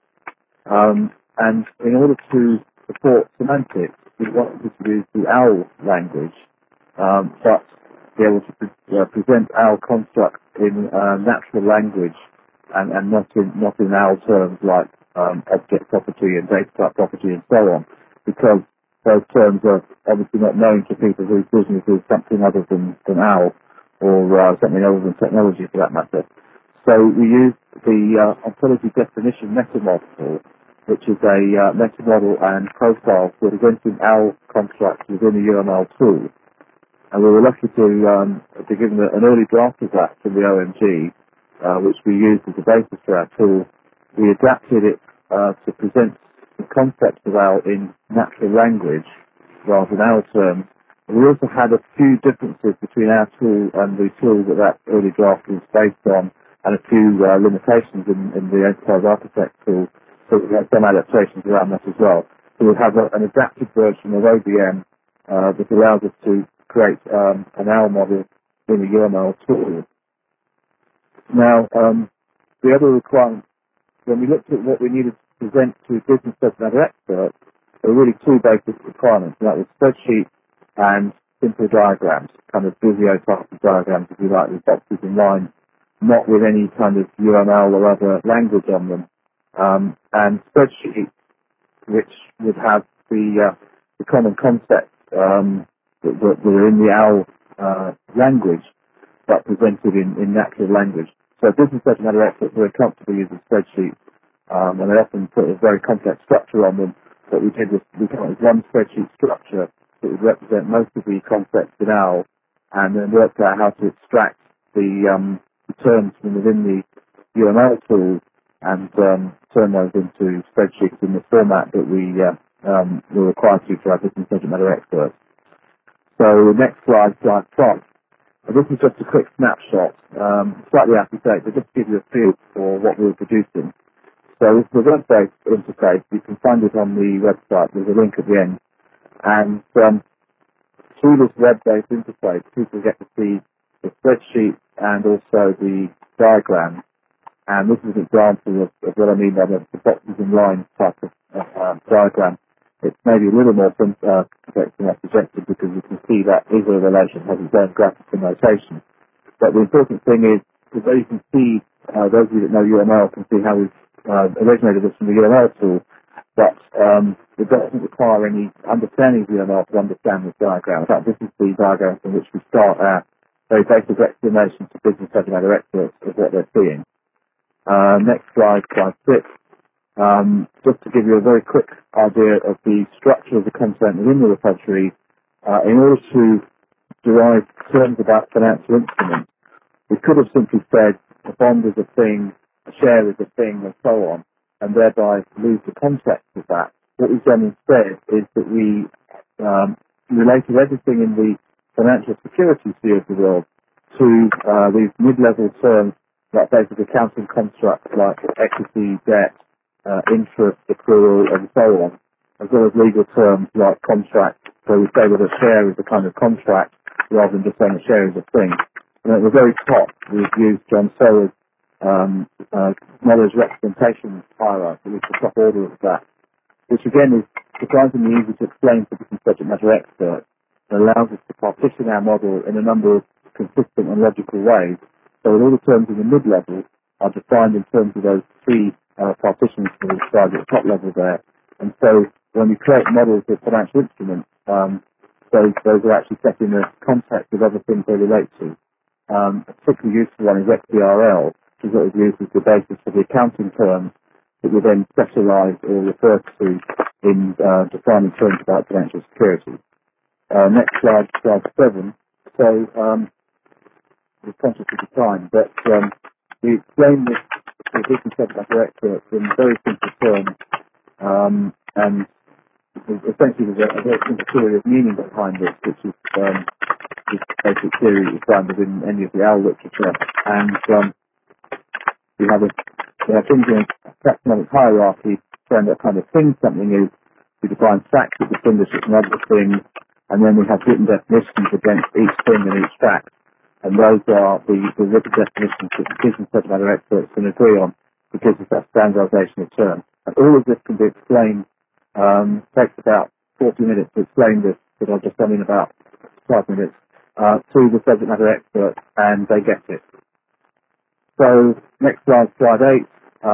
And in order to support semantics, we wanted to use the OWL language, but be able to present OWL constructs in natural language and not in OWL terms like object property and data type property and so on, because those terms are obviously not known to people whose business is something other than OWL or something other than technology for that matter. So we use the ontology definition meta model, which is a meta model and profile for presenting OWL constructs within a UML tool. And we were lucky to be given an early draft of that from the OMG, which we used as a basis for our tool. We adapted it to present the concepts of OWL in natural language rather than OWL terms. And we also had a few differences between our tool and the tool that early draft was based on, and a few limitations in the Enterprise Architect tool. So we had some adaptations around that as well. So we have an adapted version of ODM that allows us to create an OWL model in a UML tool. Now, the other requirement, when we looked at what we needed to present to business subject matter experts, there were really two basic requirements, and that was spreadsheets and simple diagrams, kind of Visio type of diagrams, if you like, with boxes and lines, not with any kind of UML or other language on them. And spreadsheets, which would have the common concepts that are in the OWL language, but presented in natural language. So business subject matter experts are very comfortable using spreadsheets, and they often put a very complex structure on them. What we did was we came up with one spreadsheet structure that would represent most of the concepts in OWL, and then worked out how to extract the terms from within the UML tool and turn those into spreadsheets in the format that we were required to for our business subject matter experts. So next slide 12. This is just a quick snapshot, slightly out of date, but just to give you a feel for what we were producing. So this is a web-based interface. You can find it on the website. There's a link at the end. And through this web-based interface, people get to see the spreadsheet and also the diagram. And this is an example of what I mean by the boxes and lines type of diagram. It's maybe a little more complex than I suggested because you can see that is a relation, has its own graphical notation. But the important thing is, although you can see, those of you that know UML can see how we've originated this from the UML tool, but it doesn't require any understanding of UML to understand this diagram. In fact, this is the diagram from which we start our very basic explanation to business subject matter experts of what they're seeing. Next slide 6. Just to give you a very quick idea of the structure of the content within the repository, in order to derive terms about financial instruments, we could have simply said a bond is a thing, a share is a thing, and so on, and thereby lose the context of that. What we've done instead is that we related everything in the financial security sphere of the world to these mid-level terms like basic accounting constructs like equity, debt, interest, accrual, and so on, as well as legal terms like contract. So we say that a share is a kind of contract rather than just saying a share is a thing. And at the very top, we've used John Searle's knowledge representation hierarchy, which is the top order of that, which again is surprisingly easy to explain to different subject matter experts and allows us to partition our model in a number of consistent and logical ways. So all the terms in the mid-level are defined in terms of those three partitions that are described at the top level there. And so when we create models of financial instruments, those are actually set in the context of other things they relate to. A particularly useful one is XBRL, which is what is used as the basis for the accounting terms that we then specialise or refer to in defining terms about financial security. Next slide 7. So, we're conscious of the time, but we explain this to the business subject matter experts in very simple terms, and essentially there's a very simple theory of meaning behind this, which is this basic theory that you find within any of the OWL literature, and we have things in a taxonomic hierarchy showing what kind of thing something is. We define facts that distinguish it from other things, and then we have written definitions against each thing and each fact, and those are the written definitions that the business subject matter experts can agree on, because of that standardisation of terms. And all of this can be explained, takes about 40 minutes to explain this, but I've just done in about 5 minutes, to the subject matter expert, and they get it. So, next slide 8.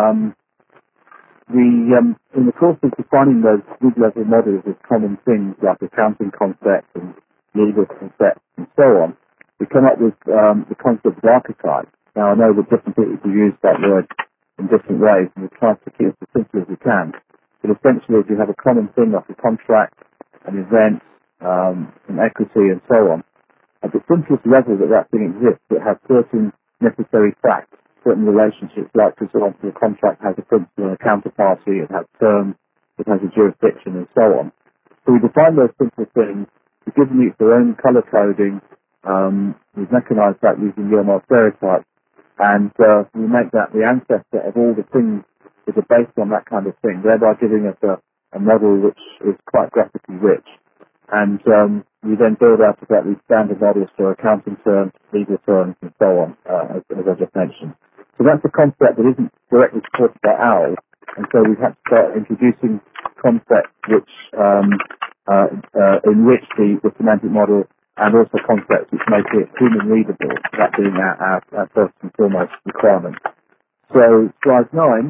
In the course of defining those mid-level models of common things like accounting concepts and legal concepts and so on, we come up with the concept of archetype. Now, I know that different people use that word in different ways, and we try to keep it as simple as we can. But essentially, if you have a common thing like a contract, an event, an equity, and so on, at the simplest level that thing exists, it has certain necessary facts, certain relationships, like, for example, a contract has a principal and a counterparty, it has terms, it has a jurisdiction, and so on. So we define those simple things, we give them each their own colour coding, we've mechanised that using UML stereotypes, and we make that the ancestor of all the things that are based on that kind of thing, thereby giving us a model which is quite graphically rich. And we then build out of that these standard models for accounting terms, legal terms, and so on, as I just mentioned. So that's a concept that isn't directly supported by OWL, and so we've had to start introducing concepts which enrich the semantic model, and also concepts which make it human readable, that being our first and foremost requirement. So, slide 9.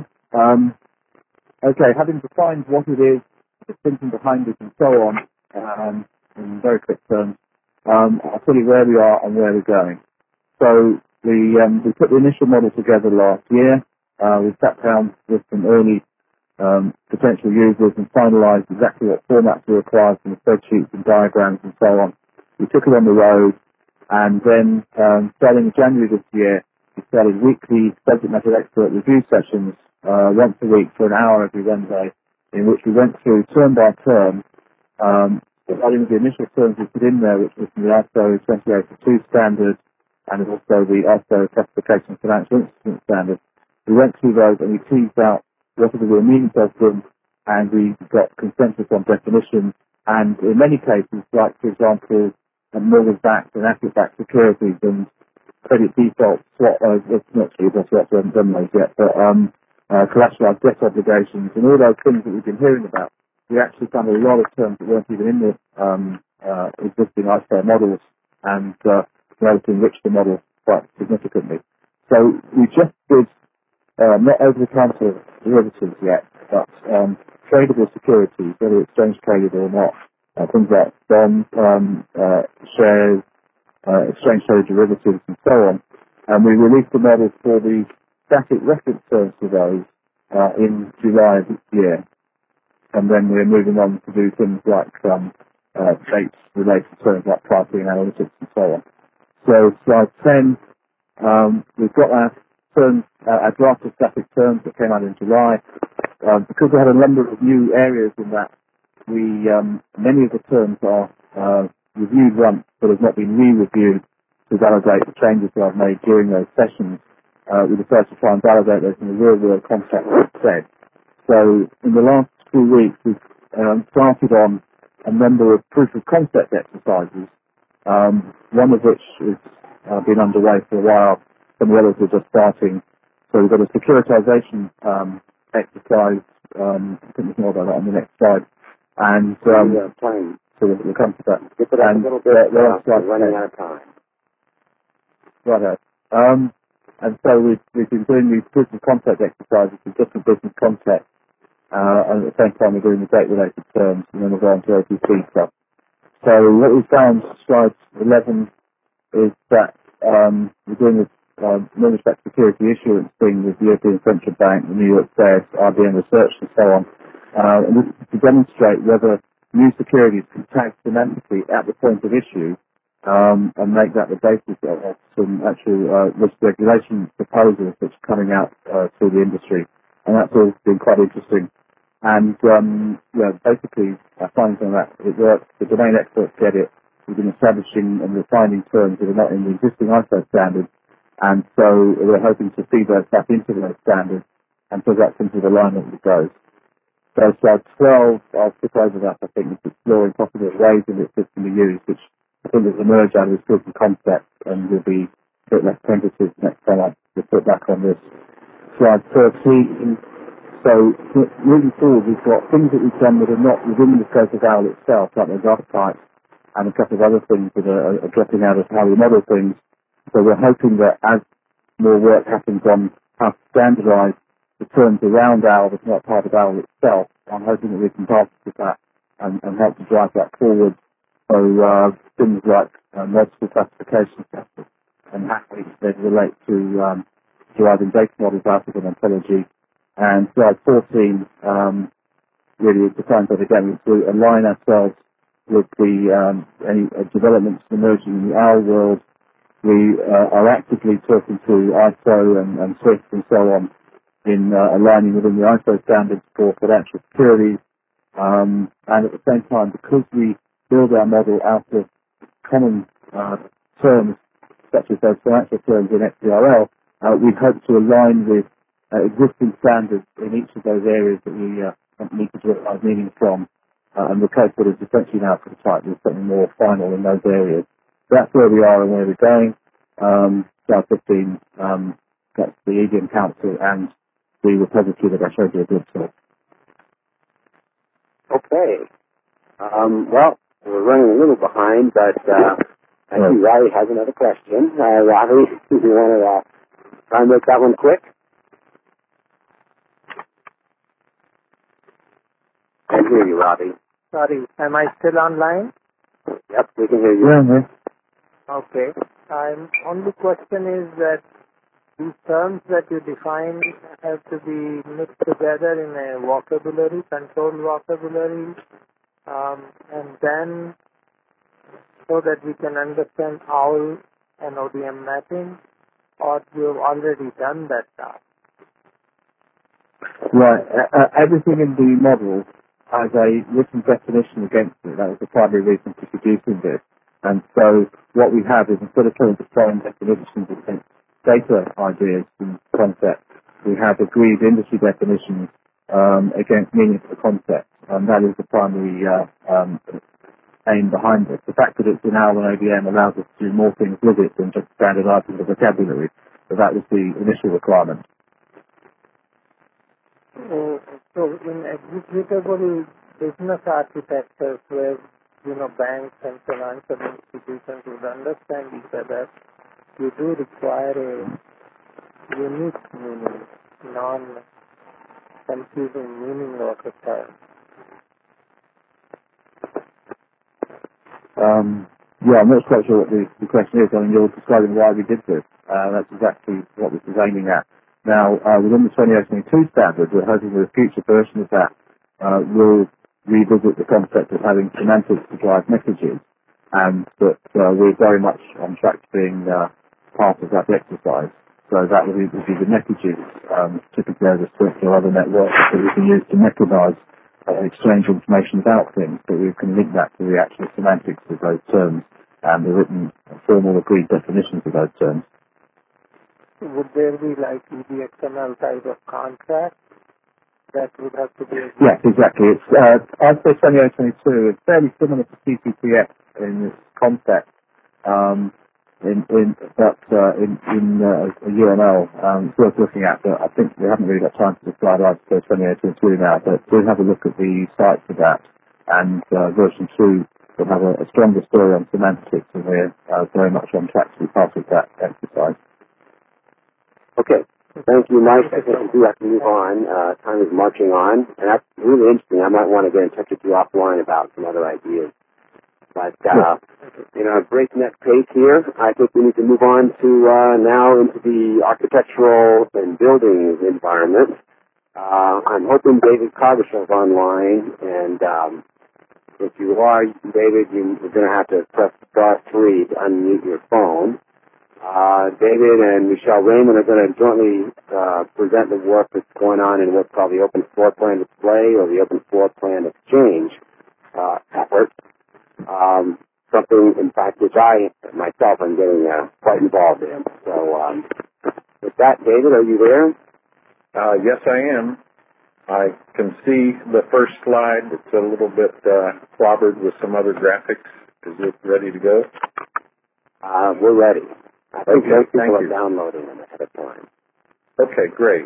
Okay, having defined what it is, the thinking behind it, and so on, in very quick terms, I'll tell you where we are and where we're going. So, we put the initial model together last year. We sat down with some early potential users and finalised exactly what formats were required from the spreadsheets and diagrams and so on. We took it on the road, and then starting in January this year, we started weekly subject matter expert review sessions once a week for an hour every Wednesday, in which we went through term by term, starting with the initial terms we put in there, which was from the ISO 20082 standard, and also the ISO classification of financial instruments standard. We went through those and we teased out what are the real meanings of them, and we got consensus on definitions, and in many cases, like, for example, mortgage-backed and asset-backed securities and credit default swap, not true, that's what we haven't done those yet, but collateralized debt obligations and all those things that we've been hearing about. We actually found a lot of terms that weren't even in the existing ISO models, and we able to enrich the model quite significantly. So we just did not over-the-counter derivatives yet, but tradable securities, whether exchange traded or not, things like bonds, shares, exchange traded derivatives, and so on. And we released the model for the static reference terms for those in July of this year. And then we're moving on to do things like dates-related terms like pricing and analytics and so on. So slide 10, we've got our draft of static terms that came out in July. Because we had a number of new areas in that, many of the terms are reviewed once but have not been re-reviewed to validate the changes that I've made during those sessions. We decided to try and validate those in the real-world context instead. So in the last few weeks, we've started on a number of proof-of-concept exercises, one of which has been underway for a while, some of the others are just starting. So we've got a securitization exercise, I think there's more about that on the next slide. And so we'll come to that. Get it and a little bit, we're running out of time. Right. And so we've been doing these proof-of-concept exercises with different business contexts, and at the same time we're doing the date-related terms, and then we'll go on to OTC stuff. So what we found, slide 11, is that we're doing this non-respect security issuance thing with the European Central Bank, the New York Fed, IBM Research, and so on. And this is to demonstrate whether new securities can tag semantically at the point of issue and make that the basis of some actual risk regulation proposals that's coming out through the industry. And that's all been quite interesting. And basically, finding that it works. The domain experts get it. We've been establishing and refining terms that are not in the existing ISO standards. And so we're hoping to feed those back into those standards and put that into the alignment that goes. So slide 12, I'll skip over that. I think it's exploring possible ways in which this can be used, which I think has emerged out of this proof of concept and will be a bit less tentative next time I report back on this. Slide 13. So moving forward, we've got things that we've done that are not within the scope of OWL itself, like those archetypes and a couple of other things that are dropping out of how we model things. So we're hoping that as more work happens on how to standardize the terms around OWL that's not part of OWL itself, I'm hoping that we can pass with that and help to drive that forward. So things like multiple classification systems and how they relate to deriving data models out of an ontology. And slide 14 really defines that again, to align ourselves with the any developments emerging in the OWL world. We are actively talking to ISO and SWIFT and so on in aligning within the ISO standards for financial securities. And at the same time, because we build our model out of common terms, such as those financial terms in XBRL, we hope to align with existing standards in each of those areas that we need to derive meaning from. And the code that is essentially now prototype with something more final in those areas. That's where we are and where we're going. Slide 15, that's the EDM Council and the repository that I showed you a bit of. Okay. Well, we're running a little behind, but I see Ravi has another question. Ravi, do you want to try and make that one quick? I can hear you, Ravi. Sorry, am I still online? Yep, we can hear you. Yeah. Okay. Only question is that these terms that you define have to be mixed together in a vocabulary, controlled vocabulary, and then so that we can understand OWL and ODM mapping, or you've already done that task? Right. Everything in the model has a written definition against it. That was the primary reason for producing this. And so what we have is, instead of trying to define definitions against data ideas and concepts, we have agreed industry definitions against meaning for the concept. And that is the primary aim behind it. The fact that it's in OWL and ODM allows us to do more things with it than just standardizing the vocabulary. So that was the initial requirement. So in executable business architectures where, banks and financial institutions would understand each other, you do require a unique meaning, non-confusing meaning of a term. I'm not quite sure what the question is. I mean, you're describing why we did this. That's exactly what this is aiming at. Now, within the 2022 standard, we're hoping that a future version of that will revisit the concept of having semantics to drive messages, and that we're very much on track to being part of that exercise. So that will be the messages, typically over Swift or other networks that we can use to mechanize exchange information about things, but we can link that to the actual semantics of those terms and the written formal agreed definitions of those terms. Would there be like EDXML type of contract that would have to be? Yes, exactly. It's ISO 2022 is fairly similar to CCTF in this concept. In UML, it's worth looking at, but I think we haven't really got time to describe ISO 2022 now, but do have a look at the site for that, and version 2 will have a stronger story on semantics, and we're very much on track to be part of that exercise. Okay. Thank you, Mike. I think we do have to move on. Time is marching on, and that's really interesting. I might want to get in touch with you offline about some other ideas. But, breakneck pace here. I think we need to move on to now into the architectural and building environment. I'm hoping David Cogashall's online, and if you are, David, you're going to have to press star 3 to unmute your phone. David and Michelle Raymond are going to jointly present the work that's going on in what's called the Open Floor Plan Display or the Open Floor Plan Exchange effort. Something, in fact, which I myself am getting quite involved in. So with that, David, are you there? Yes, I am. I can see the first slide. It's a little bit clobbered with some other graphics. Is it ready to go? We're ready. I think most people are you. downloading them ahead of time. Okay, great.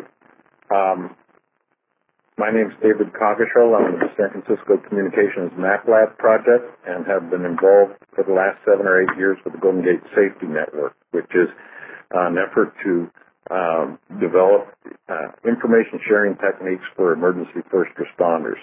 My name's David Cogashall. I'm in the San Francisco Communications Map Lab project and have been involved for the last 7 or 8 years with the Golden Gate Safety Network, which is an effort to develop information sharing techniques for emergency first responders.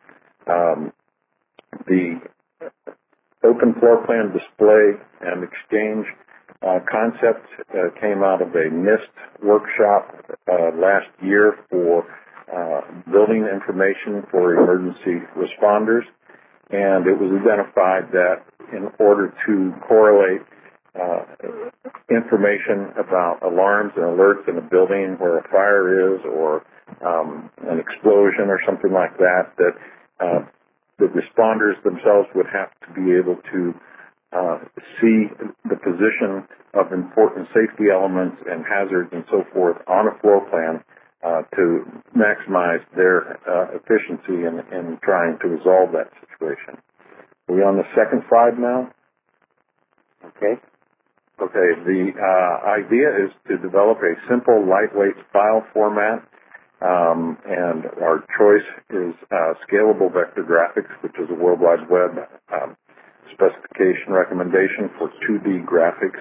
The open floor plan display and exchange concept came out of a NIST workshop last year for building information for emergency responders, and it was identified that in order to correlate information about alarms and alerts in a building where a fire is or an explosion or something like that, that the responders themselves would have to be able to see the position of important safety elements and hazards and so forth on a floor plan to maximize their efficiency in trying to resolve that situation. Are we on the second slide now? Okay. Okay, the idea is to develop a simple, lightweight file format, and our choice is Scalable Vector Graphics, which is a World Wide Web specification recommendation for 2D graphics.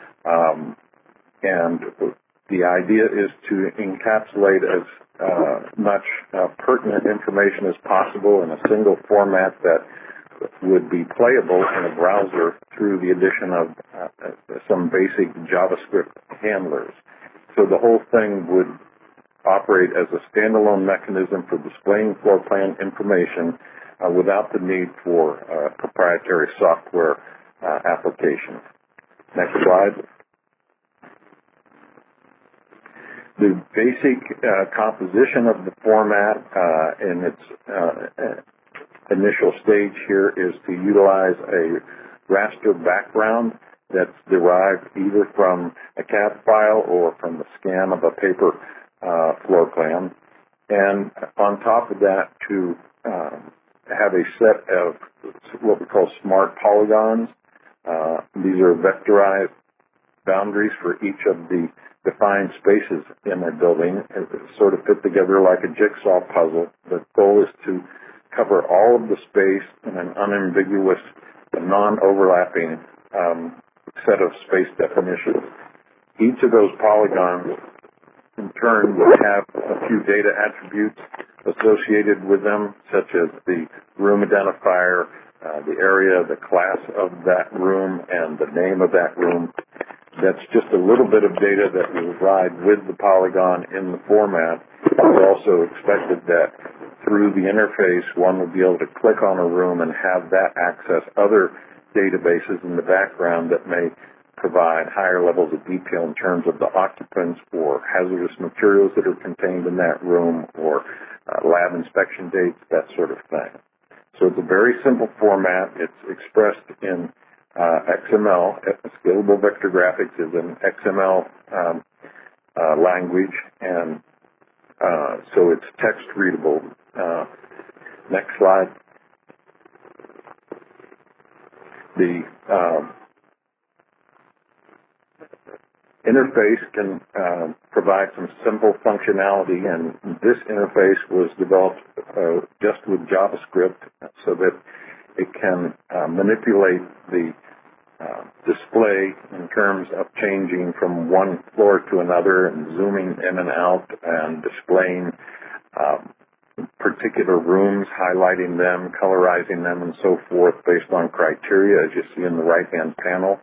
And the idea is to encapsulate as much pertinent information as possible in a single format that would be playable in a browser through the addition of some basic JavaScript handlers. So the whole thing would operate as a standalone mechanism for displaying floor plan information without the need for proprietary software application. Next slide. The basic composition of the format in its initial stage here is to utilize a raster background that's derived either from a CAD file or from the scan of a paper floor plan. And on top of that, to have a set of what we call smart polygons. These are vectorized boundaries for each of the defined spaces in a building. It sort of fit together like a jigsaw puzzle. The goal is to cover all of the space in an unambiguous, non-overlapping set of space definitions. Each of those polygons, in turn, will have a few data attributes associated with them, such as the room identifier, the area, the class of that room, and the name of that room. That's just a little bit of data that will reside with the polygon in the format. It's also expected that through the interface, one will be able to click on a room and have that access other databases in the background that may provide higher levels of detail in terms of the occupants or hazardous materials that are contained in that room or lab inspection dates, that sort of thing. So it's a very simple format. It's expressed in XML. Scalable Vector Graphics is an XML language, and so it's text readable. Next slide. The interface can provide some simple functionality, and this interface was developed just with JavaScript so that it can manipulate the display in terms of changing from one floor to another and zooming in and out and displaying particular rooms, highlighting them, colorizing them, and so forth based on criteria, as you see in the right-hand panel.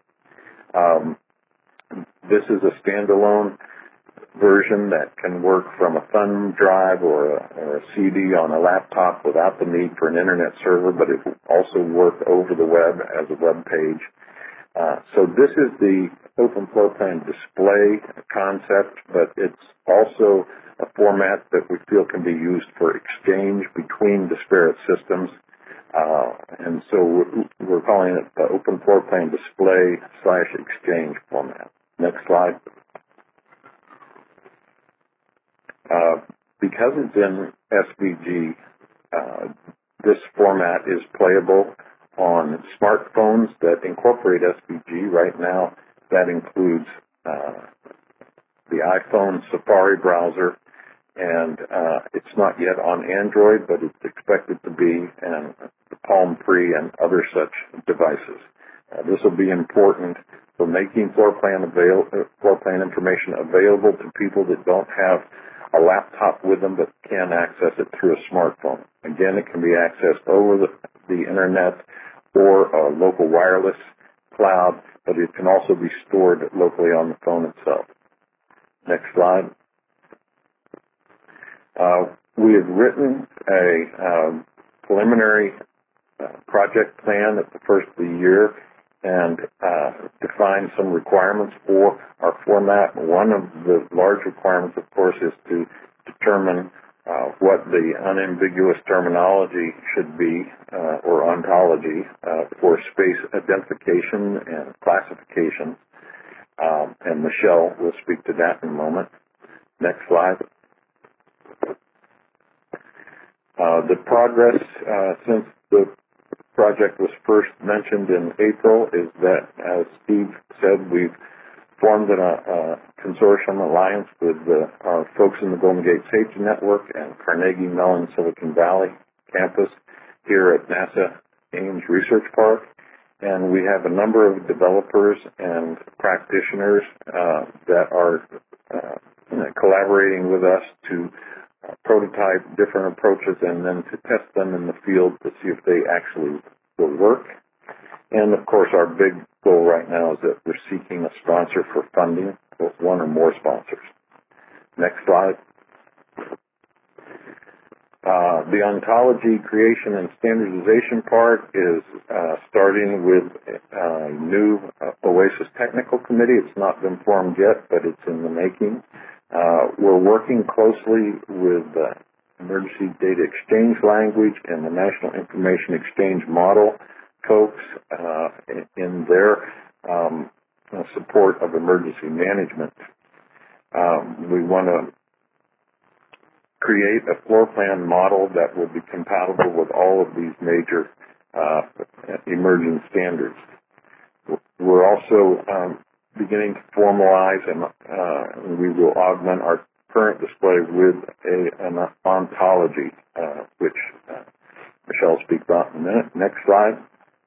This is a standalone version that can work from a thumb drive or a CD on a laptop without the need for an internet server, but it will also work over the web as a web page. So this is the open floor plan display concept, but it's also a format that we feel can be used for exchange between disparate systems. And so we're calling it the open floor plan display / exchange format. Next slide. Because it's in SVG, this format is playable on smartphones that incorporate SVG. Right now, that includes the iPhone Safari browser, and it's not yet on Android, but it's expected to be, and the Palm Pre and other such devices. This will be important for making floor plan information available to people that don't have a laptop with them but can access it through a smartphone. Again, it can be accessed over the internet or a local wireless cloud, but it can also be stored locally on the phone itself. Next slide. We have written a preliminary project plan at the first of the year and defined some requirements for our format. One of the large requirements, of course, is to determine what the unambiguous terminology should be, or ontology, for space identification and classification. And Michelle will speak to that in a moment. Next slide. The progress since the project was first mentioned in April is that, as Steve said, we've formed a consortium alliance with our folks in the Golden Gate Safety Network and Carnegie Mellon Silicon Valley campus here at NASA Ames Research Park. And we have a number of developers and practitioners that are collaborating with us to prototype different approaches and then to test them in the field to see if they actually will work. And, of course, our big goal right now is that we're seeking a sponsor for funding, both one or more sponsors. Next slide. The ontology creation and standardization part is starting with a new OASIS technical committee. It's not been formed yet, but it's in the making. We're working closely with the Emergency Data Exchange language and the National Information Exchange Model folks in their support of emergency management. We want to create a floor plan model that will be compatible with all of these major emerging standards. We're also beginning to formalize and we will augment our current display with an ontology, which Michelle will speak about in a minute. Next slide.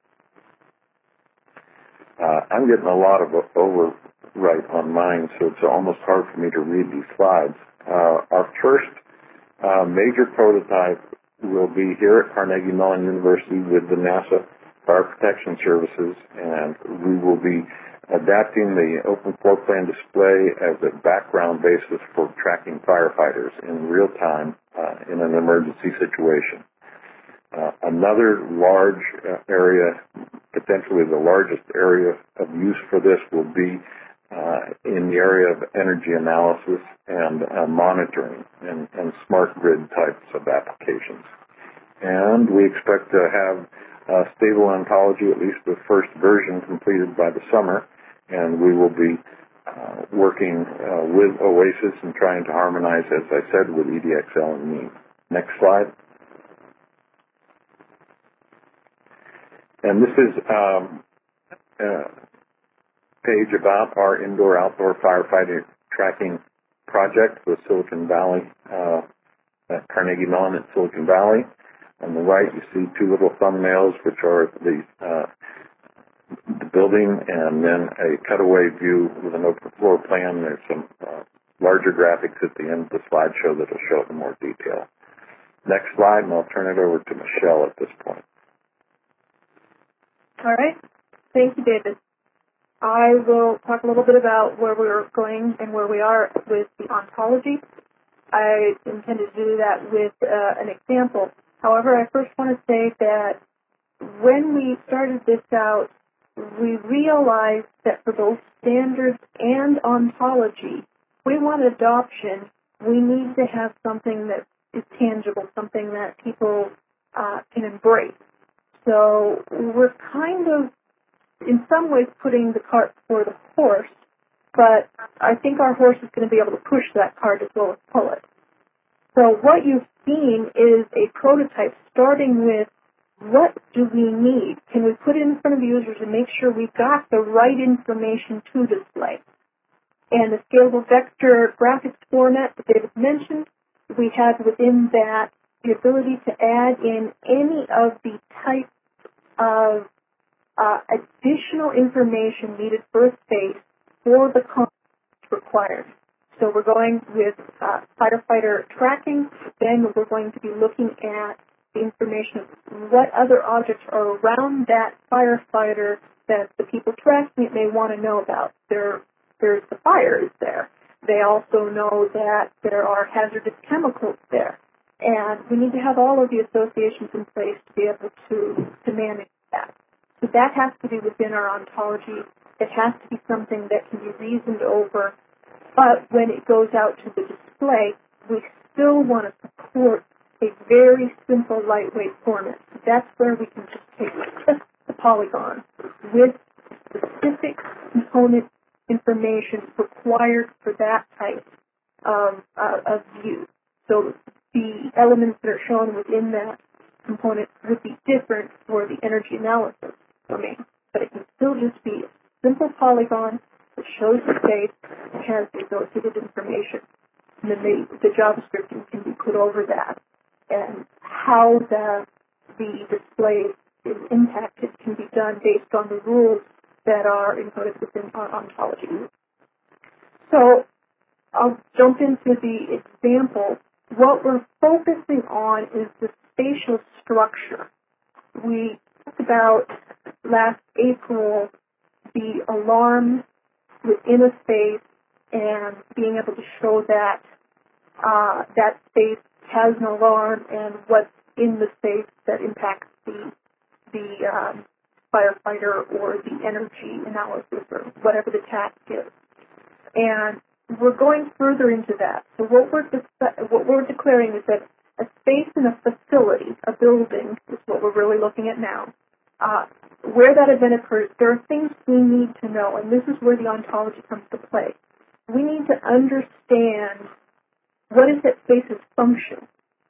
I'm getting a lot of overwrite on mine, so it's almost hard for me to read these slides. Our first major prototype will be here at Carnegie Mellon University with the NASA Fire Protection Services, and we will be adapting the open floor plan display as a background basis for tracking firefighters in real time in an emergency situation. Another large area, potentially the largest area of use for this, will be in the area of energy analysis and monitoring and smart grid types of applications. And we expect to have stable ontology, at least the first version, completed by the summer, and we will be working with OASIS and trying to harmonize, as I said, with EDXL and NEAM. Next slide. And this is a page about our indoor-outdoor firefighting tracking project with Silicon Valley, at Carnegie Mellon at Silicon Valley. On the right, you see two little thumbnails, which are the building, and then a cutaway view with an open floor plan. There's some larger graphics at the end of the slideshow that will show it in more detail. Next slide, and I'll turn it over to Michelle at this point. All right. Thank you, David. I will talk a little bit about where we're going and where we are with the ontology. I intended to do that with an example. However, I first want to say that when we started this out, we realized that for both standards and ontology, we want adoption. We need to have something that is tangible, something that people can embrace. So we're kind of, in some ways, putting the cart before the horse, but I think our horse is going to be able to push that cart as well as pull it. So what you've seen is a prototype starting with what do we need? Can we put it in front of users and make sure we've got the right information to display? And the scalable vector graphics format that David mentioned, we have within that the ability to add in any of the types of additional information needed for a space for the context required. So we're going with firefighter tracking, then we're going to be looking at the information of what other objects are around that firefighter that the people tracking it may want to know about. There's the fire is there. They also know that there are hazardous chemicals there. And we need to have all of the associations in place to be able to manage that. So that has to be within our ontology. It has to be something that can be reasoned over. But when it goes out to the display, we still want to support a very simple, lightweight format. So that's where we can just take just the polygon with specific component information required for that type of view. So the elements that are shown within that component would be different for the energy analysis domain. But it can still just be a simple polygon that shows the space and has the associated information. And then the JavaScript can be put over that. And how the display is impacted can be done based on the rules that are encoded within our ontology. So I'll jump into the example. What we're focusing on is the spatial structure. We talked about last April the alarm within a space and being able to show that that space has an alarm and what's in the space that impacts the firefighter or the energy analysis or whatever the task is. And we're going further into that. So what we're declaring is that a space in a facility, a building, is what we're really looking at now. Where that event occurs, there are things we need to know, and this is where the ontology comes to play. We need to understand what is that space's function.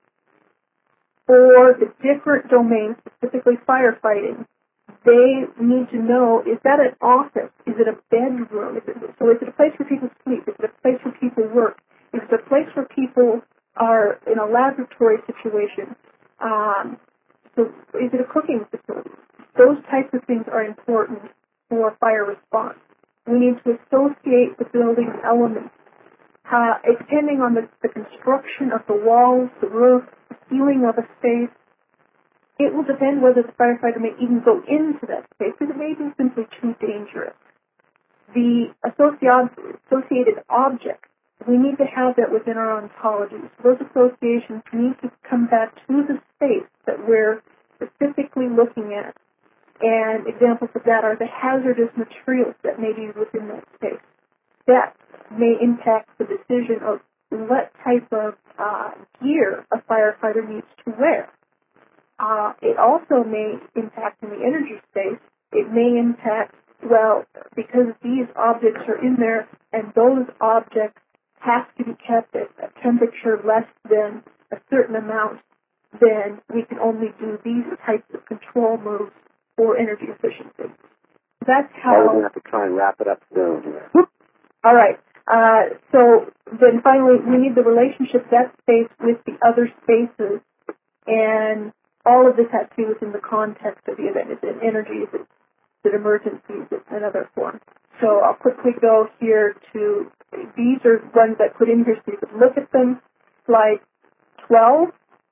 For the different domains, specifically firefighting, they need to know, is that an office? Is it a bedroom? Is it a place where people sleep? Is it a place where people work? Is it a place where people are in a laboratory situation? So is it a cooking facility? Those types of things are important for fire response. We need to associate the building elements. Depending on the construction of the walls, the roof, the ceiling of a space, it will depend whether the firefighter may even go into that space, because it may be simply too dangerous. The associated objects, we need to have that within our ontologies. Those associations need to come back to the space that we're specifically looking at. And examples of that are the hazardous materials that may be within that space. That may impact the decision of what type of gear a firefighter needs to wear. It also may impact in the energy space. It may impact, well, because these objects are in there and those objects have to be kept at a temperature less than a certain amount, then we can only do these types of control moves for energy efficiency. That's how... We're going to have to try and wrap it up soon here. All right. So then finally, we need the relationship of that space with the other spaces, and all of this has to be within the context of the event. Is it energy? Is it emergency? Is it another form? So I'll quickly go here to, these are ones I put in here so you can look at them. Slide 12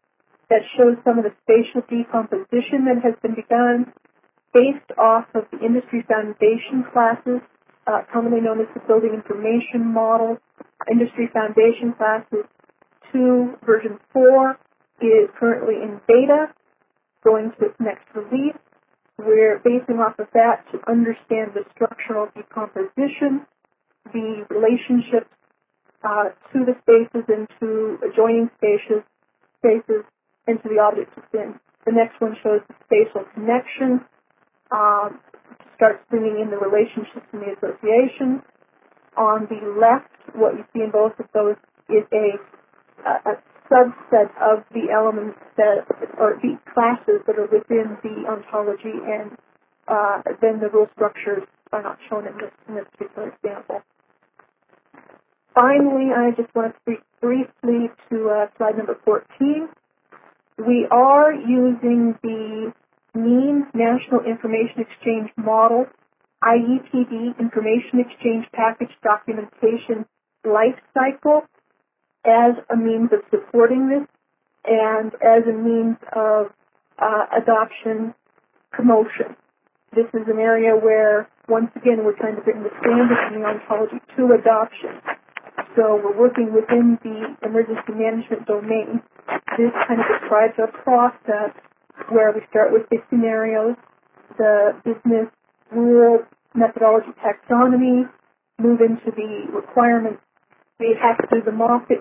that shows some of the spatial decomposition that has been begun based off of the industry foundation classes, commonly known as the Building Information Model. Industry foundation classes 2, version 4 is currently in beta, going to its next release. We're basing off of that to understand the structural decomposition, the relationships to the spaces and to adjoining spaces, and to the objects within. The next one shows the spatial connection, starts bringing in the relationships and the associations. On the left, what you see in both of those is a subset of the elements or the classes that are within the ontology, and then the rule structures are not shown in this particular example. Finally, I just want to speak briefly to slide number 14. We are using the NIEM National Information Exchange Model, IEPD Information Exchange Package Documentation Life Cycle as a means of supporting this and as a means of adoption promotion. This is an area where, once again, we're trying to bring the standards in the ontology to adoption. So we're working within the emergency management domain. This kind of describes our process where we start with the scenarios, the business rule, methodology, taxonomy, move into the requirements. We have to do the modeling,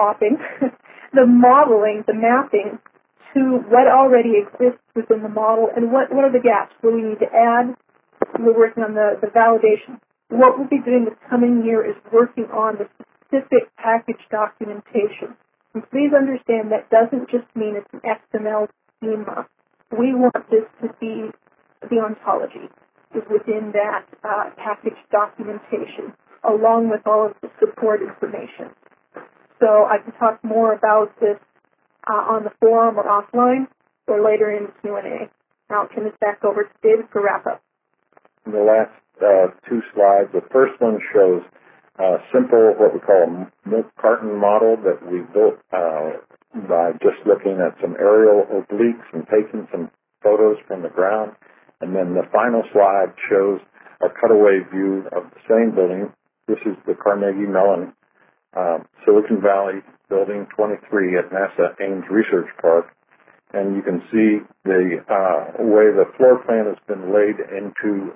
the mapping to what already exists within the model and what are the gaps where we need to add. We're working on the validation. What we'll be doing this coming year is working on the specific package documentation. And please understand that doesn't just mean it's an XML schema. We want this to be the ontology is within that package documentation, along with all of the support information. So I can talk more about this on the forum or offline or later in Q&A. Now I'll turn this back over to David for wrap-up. The last two slides, the first one shows a simple, what we call a milk carton model that we built by just looking at some aerial obliques and taking some photos from the ground. And then the final slide shows a cutaway view of the same building. This is the Carnegie Mellon Silicon Valley Building 23 at NASA Ames Research Park. And you can see the way the floor plan has been laid into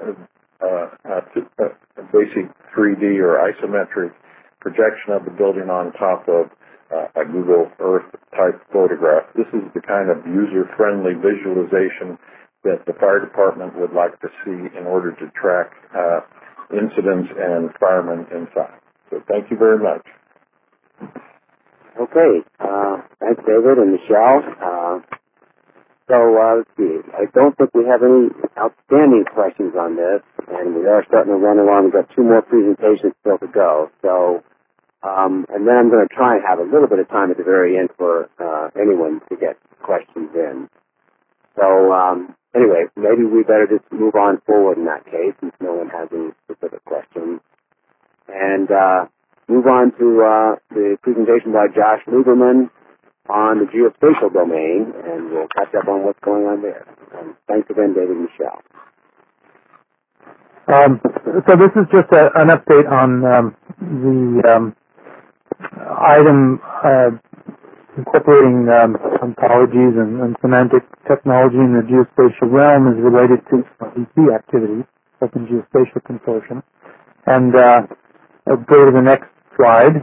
a basic 3D or isometric projection of the building on top of a Google Earth type photograph. This is the kind of user-friendly visualization that the fire department would like to see in order to track incidents and firemen inside. So thank you very much. Okay. Thanks, David and Michelle. Let's see. I don't think we have any outstanding questions on this, and we are starting to run along. We've got 2 more presentations still to go. So, and then I'm going to try and have a little bit of time at the very end for anyone to get questions in. So, anyway, maybe we better just move on forward in that case, since no one has any specific questions. And move on to the presentation by Josh Lieberman on the geospatial domain, and we'll catch up on what's going on there. Thanks again, David and Michelle. So this is just an update on the item incorporating ontologies and semantic technology in the geospatial realm is related to OEC activities, Open Geospatial Consortium. And I'll go to the next slide.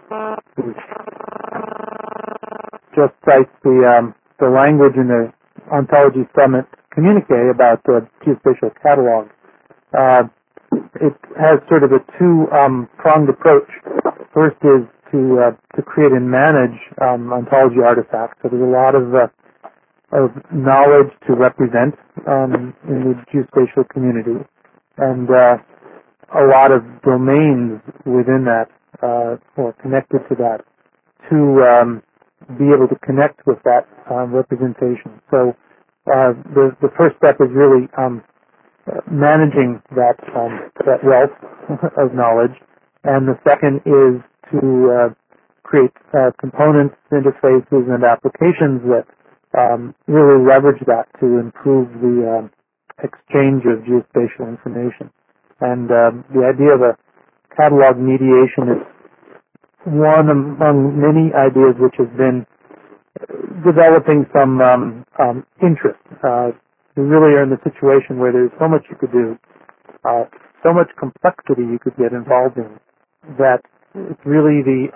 Just cites the language in the Ontology Summit communique about the geospatial catalog. It has sort of a 2-pronged approach. First is to create and manage ontology artifacts. So there's a lot of knowledge to represent in the geospatial community, and a lot of domains within that or connected to that to be able to connect with that representation. So the first step is really managing that wealth of knowledge, and the second is to create components, interfaces, and applications that really leverage that to improve the exchange of geospatial information. And the idea of a catalog mediation is one among many ideas which has been developing some interest. We really are in the situation where there's so much you could do, so much complexity you could get involved in, that it's really the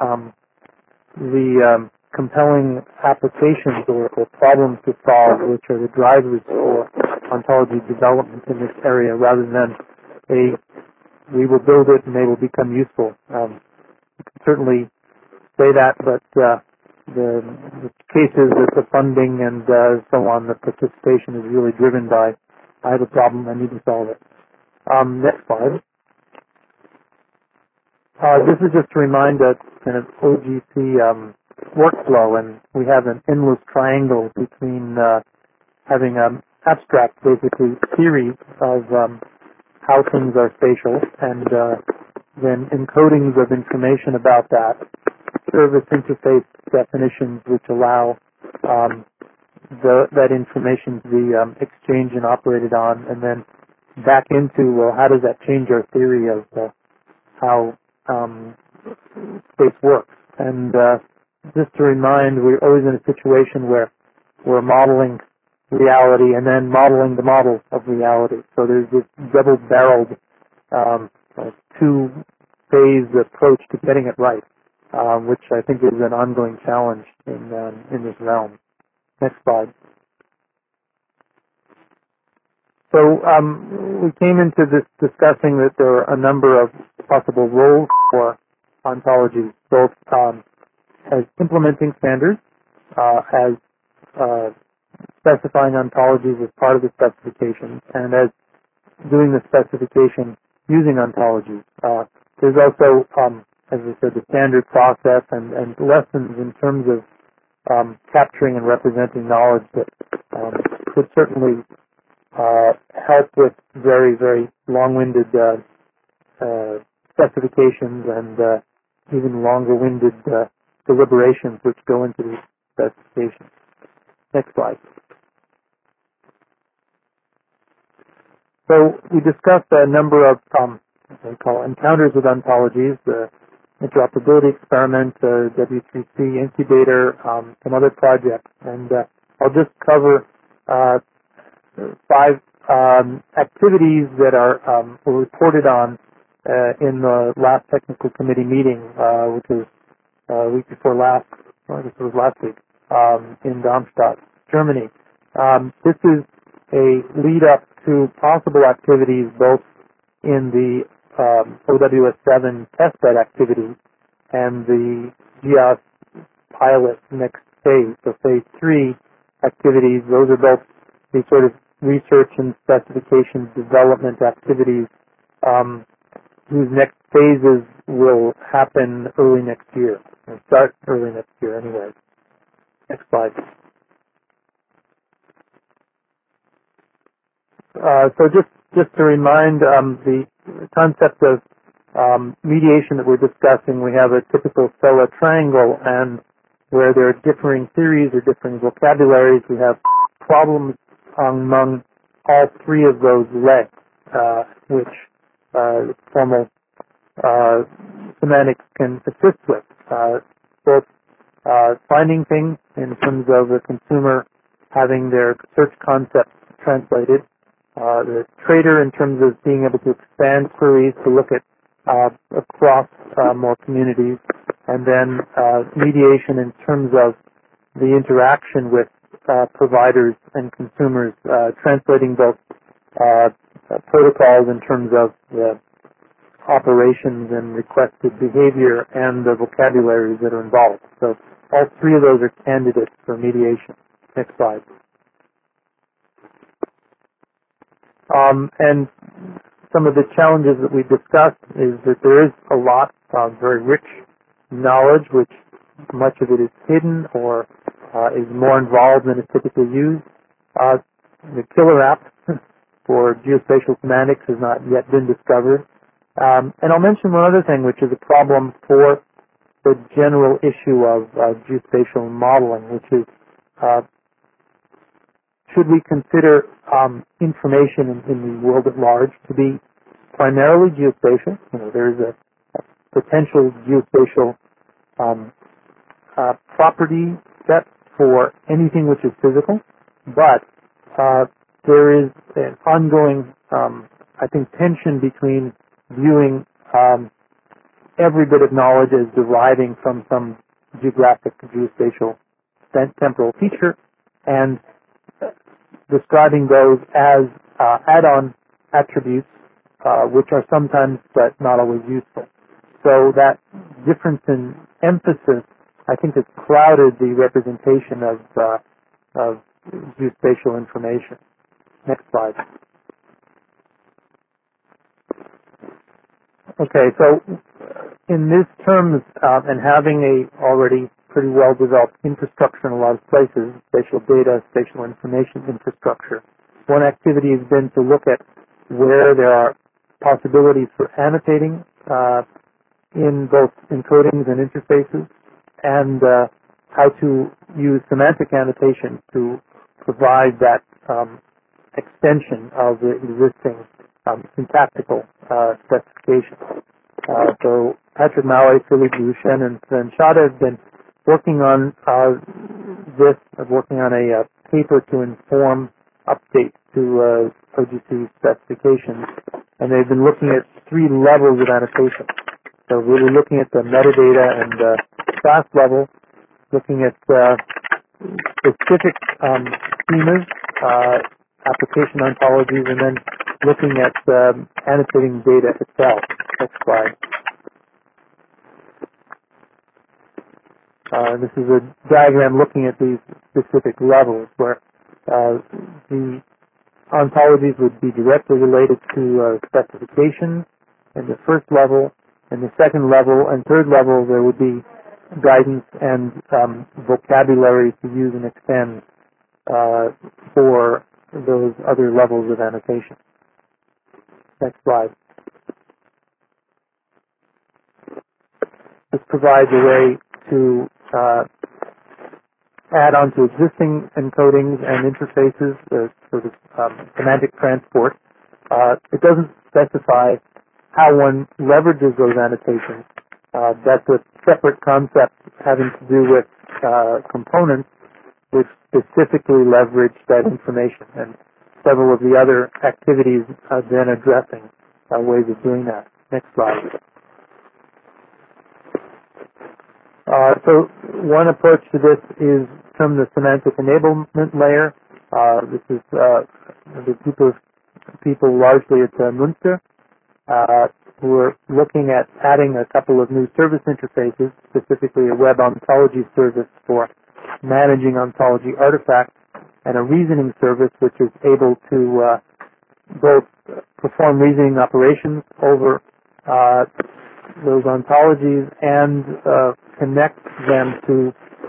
compelling applications or problems to solve which are the drivers for ontology development in this area, rather than we will build it and they will become useful. You can certainly say that, but the cases that the funding and so on, the participation is really driven by, I have a problem, I need to solve it. Next slide. This is just to remind us kind of OGC workflow, and we have an endless triangle between having an abstract, basically, theory of how things are spatial, and then encodings of information about that, service interface definitions which allow that information to be exchanged and operated on, and then back into, well, how does that change our theory of how space works? And just to remind, we're always in a situation where we're modeling reality and then modeling the model of reality. So there's this double-barreled two-phase approach to getting it right, which I think is an ongoing challenge in this realm. Next slide. So we came into this discussing that there are a number of possible roles for ontologies, both as implementing standards, as specifying ontologies as part of the specification, and as doing the specification using ontologies. There's also, as I said, the standard process and lessons in terms of capturing and representing knowledge that could certainly help with very, very long-winded specifications and even longer-winded deliberations which go into these specifications. Next slide. So we discussed a number of what we call encounters with ontologies, the interoperability experiment, W3C incubator, some other projects, and I'll just cover 5 activities that were reported on in the last technical committee meeting, which was a week before last, or I guess it was last week, in Darmstadt, Germany. This is a lead-up to possible activities both in the OWS7 testbed activity and the GEOS pilot next phase, so phase 3 activities. Those are both the sort of research and specification development activities whose next phases will happen early next year, or start early next year anyway. Next slide. So just to remind, the concept of mediation that we're discussing, we have a typical SOA triangle, and where there are differing theories or differing vocabularies, we have problems among all 3 of those legs, which formal semantics can assist with. Both finding things in terms of the consumer having their search concepts translated, the trader in terms of being able to expand queries to look at across more communities, and then mediation in terms of the interaction with providers and consumers, translating both protocols in terms of the operations and requested behavior and the vocabularies that are involved. So all 3 of those are candidates for mediation. Next slide. And some of the challenges that we discussed is that there is a lot of very rich knowledge, which much of it is hidden or is more involved than is typically used. The killer app for geospatial semantics has not yet been discovered. And I'll mention one other thing, which is a problem for the general issue of geospatial modeling, which is should we consider information in the world at large to be primarily geospatial? There is a potential geospatial property set for anything which is physical, but there is an ongoing, I think, tension between viewing every bit of knowledge as deriving from some geographic, geospatial, temporal feature, and describing those as add-on attributes, which are sometimes but not always useful. So that difference in emphasis, I think, has clouded the representation of geospatial information. Next slide. Okay, so in these terms, and having a already pretty well-developed infrastructure in a lot of places, spatial data, spatial information infrastructure, one activity has been to look at where there are possibilities for annotating in both encodings and interfaces, and how to use semantic annotation to provide that extension of the existing syntactical specification. So Patrick Malloy, Philippe Duchesne, and Sven Schade have been working on working on a paper to inform updates to OGC specifications, and they've been looking at 3 levels of annotation. So really looking at the metadata and class level, looking at specific schemas, application ontologies, and then looking at annotating data itself. Next slide. This is a diagram looking at these specific levels where the ontologies would be directly related to specifications in the first level. In the second level and third level, there would be guidance and vocabulary to use and extend for those other levels of annotation. Next slide. This provides a way to add on to existing encodings and interfaces for the semantic transport. It doesn't specify how one leverages those annotations. That's a separate concept having to do with components which specifically leverage that information, and several of the other activities are then addressing ways of doing that. Next slide. So one approach to this is from the semantic enablement layer. This is the group of people largely at Münster who are looking at adding a couple of new service interfaces, specifically a web ontology service for managing ontology artifacts, and a reasoning service which is able to both perform reasoning operations over those ontologies and connect them to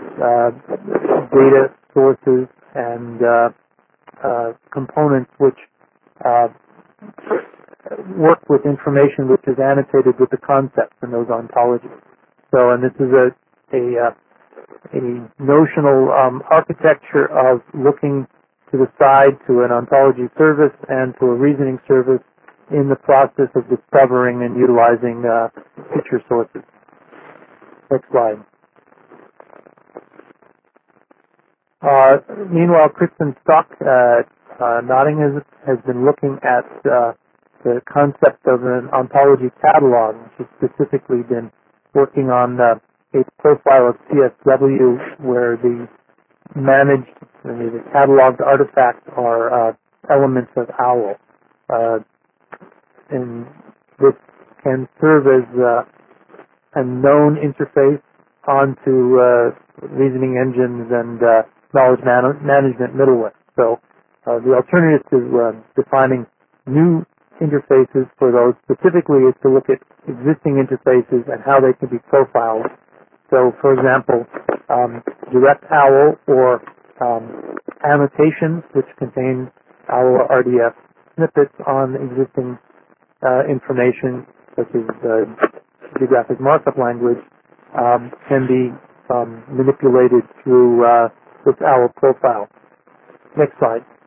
data sources and components which work with information which is annotated with the concepts in those ontologies. So, and this is a notional architecture of looking to the side to an ontology service and to a reasoning service in the process of discovering and utilizing feature sources. Next slide. Meanwhile, Kristen Stock at Nottingham has been looking at the concept of an ontology catalog, which has specifically been working on a profile of CSW where the managed, the cataloged artifacts are elements of OWL. And this can serve as a known interface onto reasoning engines and knowledge management middleware. So the alternative to defining new interfaces for those specifically is to look at existing interfaces and how they can be profiled. So, for example, direct OWL or annotations which contain OWL RDF snippets on existing information, such as geographic markup language, can be manipulated through this OWL profile. Next slide.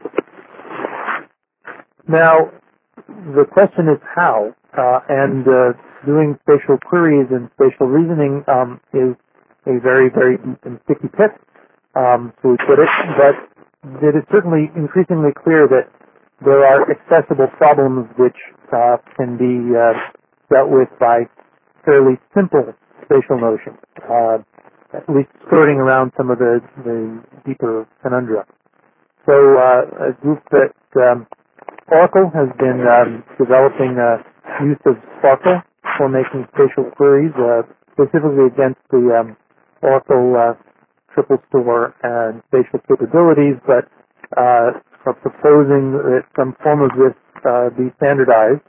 Now, the question is how, and doing spatial queries and spatial reasoning is a very, very sticky pit, so we put it, but it is certainly increasingly clear that there are accessible problems which can be dealt with by fairly simple spatial notions, at least skirting around some of the deeper conundra. So a group that Oracle has been developing use of Sparkle for making spatial queries, specifically against the Oracle Triple Store and spatial capabilities, but are proposing that some form of this be standardized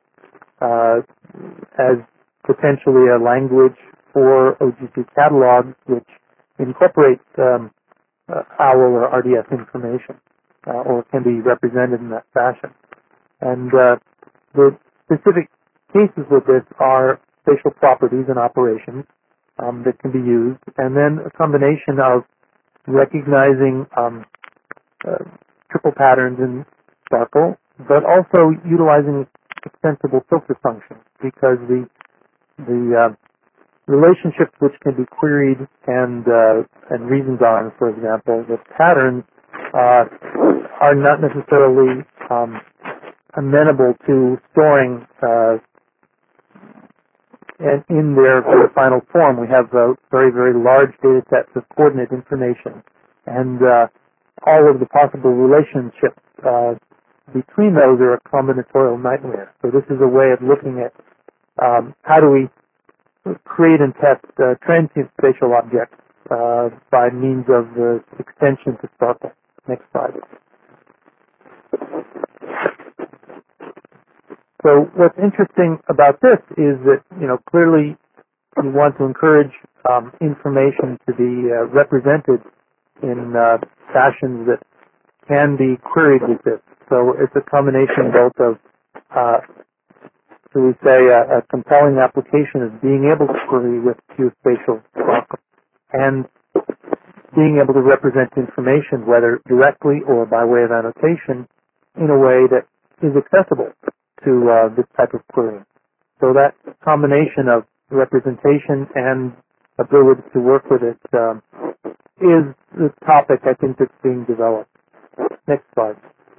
as potentially a language for OGC catalogs which incorporates OWL or RDF information, or can be represented in that fashion. And the specific cases with this are spatial properties and operations that can be used, and then a combination of recognizing triple patterns in Sparkle, but also utilizing extensible filter functions, because the relationships which can be queried and reasoned on, for example, the patterns are not necessarily amenable to storing and in their final form. We have very, very large data sets of coordinate information, and all of the possible relationships between those are a combinatorial nightmare. So this is a way of looking at how do we create and test transient spatial objects by means of the extension to Sparkle. Next slide. So what's interesting about this is that, clearly you want to encourage information to be represented in fashions that can be queried with this. So it's a combination both of, shall we say, a compelling application of being able to query with geospatial Sparkle and being able to represent information, whether directly or by way of annotation, in a way that is accessible to this type of querying. So that combination of representation and ability to work with it is the topic I think that's being developed. Next slide.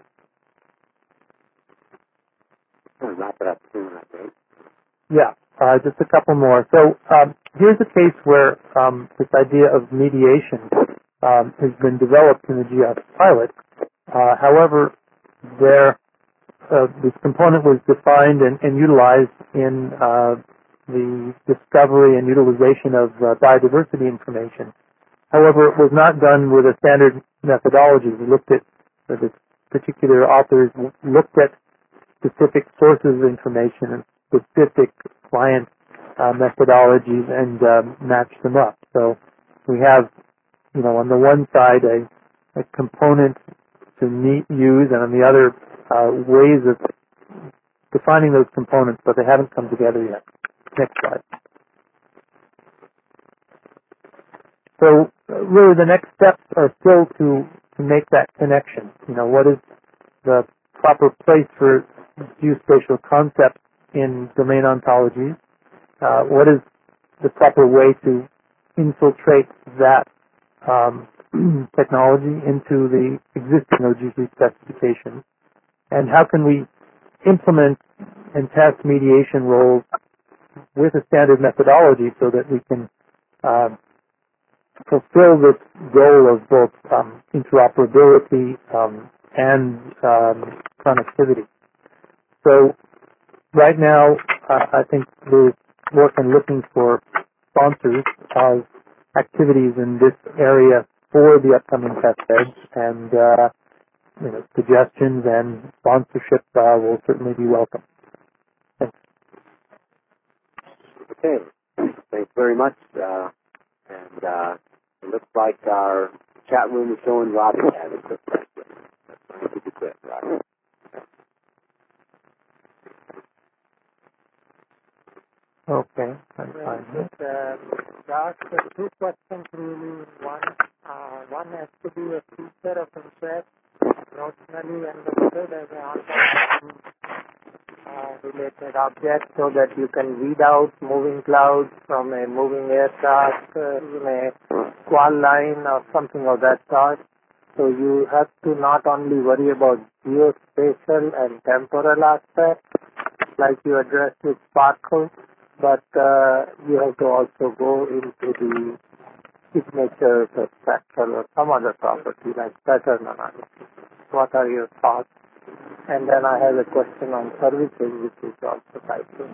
Wrap it up soon, I think. Yeah, just a couple more. So here's a case where this idea of mediation has been developed in the GIS pilot. However, this component was defined and utilized in the discovery and utilization of biodiversity information. However, it was not done with a standard methodology. We looked at, the particular authors looked at specific sources of information and specific client methodologies and matched them up. So we have, on the one side a component to use, and on the other ways of defining those components, but they haven't come together yet. Next slide. So really the next steps are still to make that connection. What is the proper place for geospatial concepts in domain ontologies? What is the proper way to infiltrate that technology into the existing OGC specifications? And how can we implement and test mediation roles with a standard methodology so that we can fulfill this goal of both interoperability and connectivity? So right now, I think we're working looking for sponsors of activities in this area for the upcoming test beds, and suggestions and sponsorship will certainly be welcome. Thanks. Okay. Thanks very much. And it looks like our chat room is showing Robbie has a quick question. Let's keep it quick, Robbie. Okay, I'm fine. Josh, two questions really. One has to be a feature of interest notionally, considered as an related object so that you can read out moving clouds from a moving aircraft in a squall line or something of that sort. So you have to not only worry about geospatial and temporal aspects like you addressed with Sparkle, but you have to also go into the signatures of spectral or some other property like pattern analysis. What are your thoughts? And then I have a question on services, which is also type 2.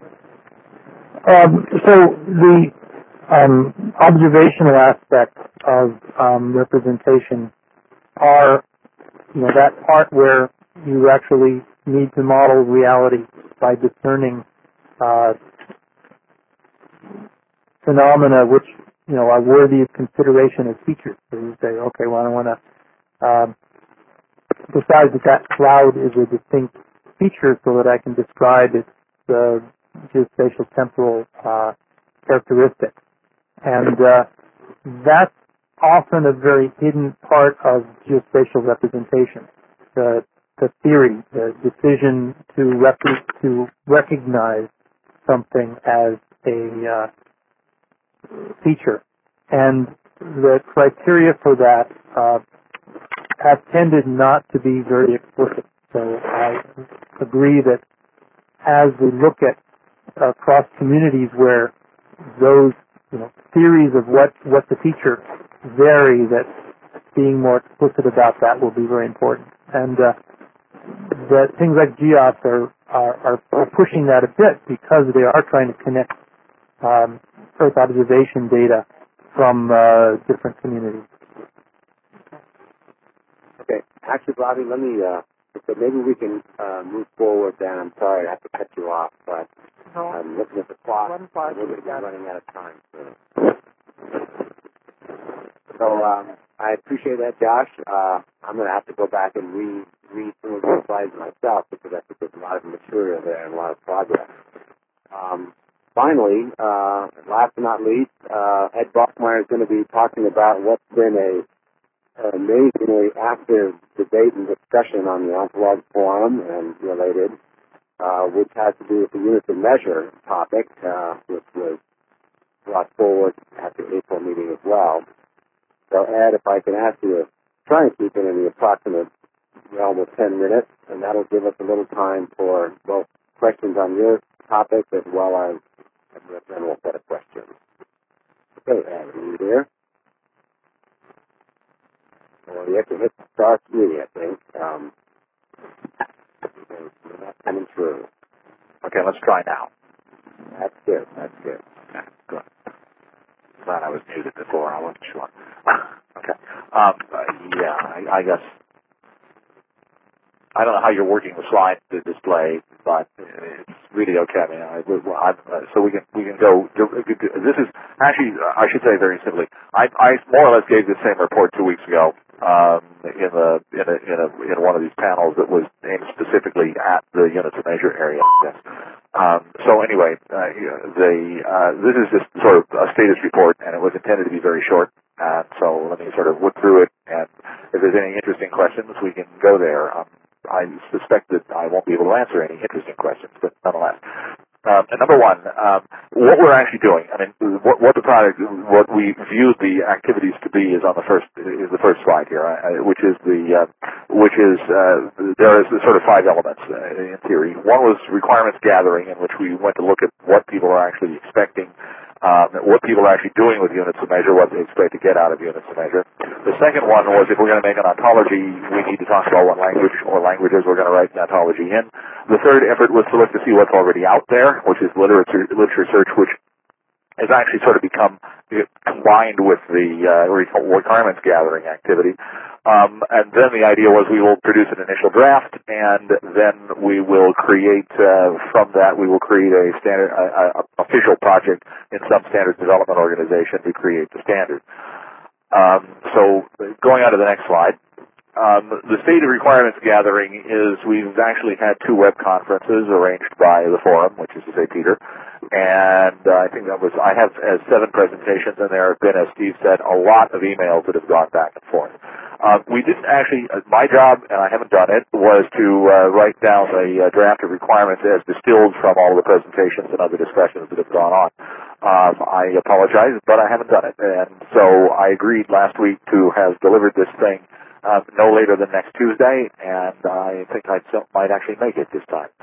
So the observational aspects of representation are, that part where you actually need to model reality by discerning phenomena which, are worthy of consideration as features. So you say, okay, well, I want to decide that cloud is a distinct feature so that I can describe its geospatial temporal characteristics. And that's often a very hidden part of geospatial representation. The theory, the decision to recognize something as a feature. And the criteria for that have tended not to be very explicit. So I agree that as we look at across communities where those theories of what the feature vary, that being more explicit about that will be very important. And the things like GEOS are pushing that a bit because they are trying to connect Earth observation data from different communities. Okay. Actually, Bobby, let me, so maybe we can move forward then. I'm sorry I have to cut you off, but I'm looking at the clock. We're going to be running out of time. So I appreciate that, Josh. I'm going to have to go back and read some of those slides myself because I think there's a lot of material there and a lot of progress. Finally, last but not least, Ed Bachmeyer is going to be talking about what's been an amazingly active debate and discussion on the Ontological Forum and related, which has to do with the units of measure topic, which was brought forward at the April meeting as well. So, Ed, if I can ask you to try and keep it in the approximate realm of 10 minutes, and that'll give us a little time for both questions on your topic as well as a general set of questions. Okay, Ed, are you there? Well, you have to hit star 3, I think. You're not coming through. Okay, let's try now. That's good. That's good. Okay, good. Glad I was muted before. I wasn't sure. Okay. I guess I don't know how you're working the slide to display, but it's really okay. I mean, so we can go. This is actually, I should say very simply, I more or less gave the same report 2 weeks ago in one of these panels that was aimed specifically at the units of measure area. Yes. So anyway, this is just sort of a status report, and it was intended to be very short. So let me sort of look through it, and if there's any interesting questions, we can go there. I suspect that I won't be able to answer any interesting questions, but nonetheless. Number one, what we're actually doing. I mean, what the product, what we viewed the activities to be is the first slide here, which is there is sort of 5 elements in theory. One was requirements gathering, in which we went to look at what people are actually expecting. What people are actually doing with units of measure, what they expect to get out of units of measure. The second one was if we're going to make an ontology, we need to talk about what language or languages we're going to write the ontology in. The third effort was to look to see what's already out there, which is literature search, which has actually sort of become combined with the requirements gathering activity. And then the idea was we will produce an initial draft, and then we will create, from that, we will create a standard, official project in some standards development organization to create the standard. So going on to the next slide. The state of requirements gathering is we've actually had 2 web conferences arranged by the forum, which is to say Peter, And I think I have 7 presentations, and there have been, as Steve said, a lot of emails that have gone back and forth. We didn't actually, my job, and I haven't done it, was to write down a draft of requirements as distilled from all of the presentations and other discussions that have gone on. I apologize, but I haven't done it. And so I agreed last week to have delivered this thing no later than next Tuesday, and I think I might actually make it this time.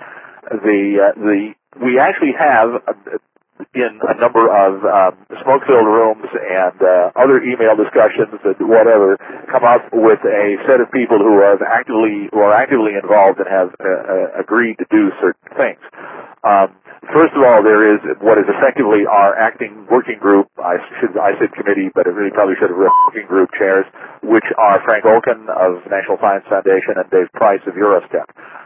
We actually have in a number of smoke-filled rooms and other email discussions and whatever, come up with a set of people who are actively involved and have agreed to do certain things. First of all, there is what is effectively our acting working group. I said committee, but it really probably should have been working group chairs, which are Frank Olken of National Science Foundation and Dave Price of Eurostep.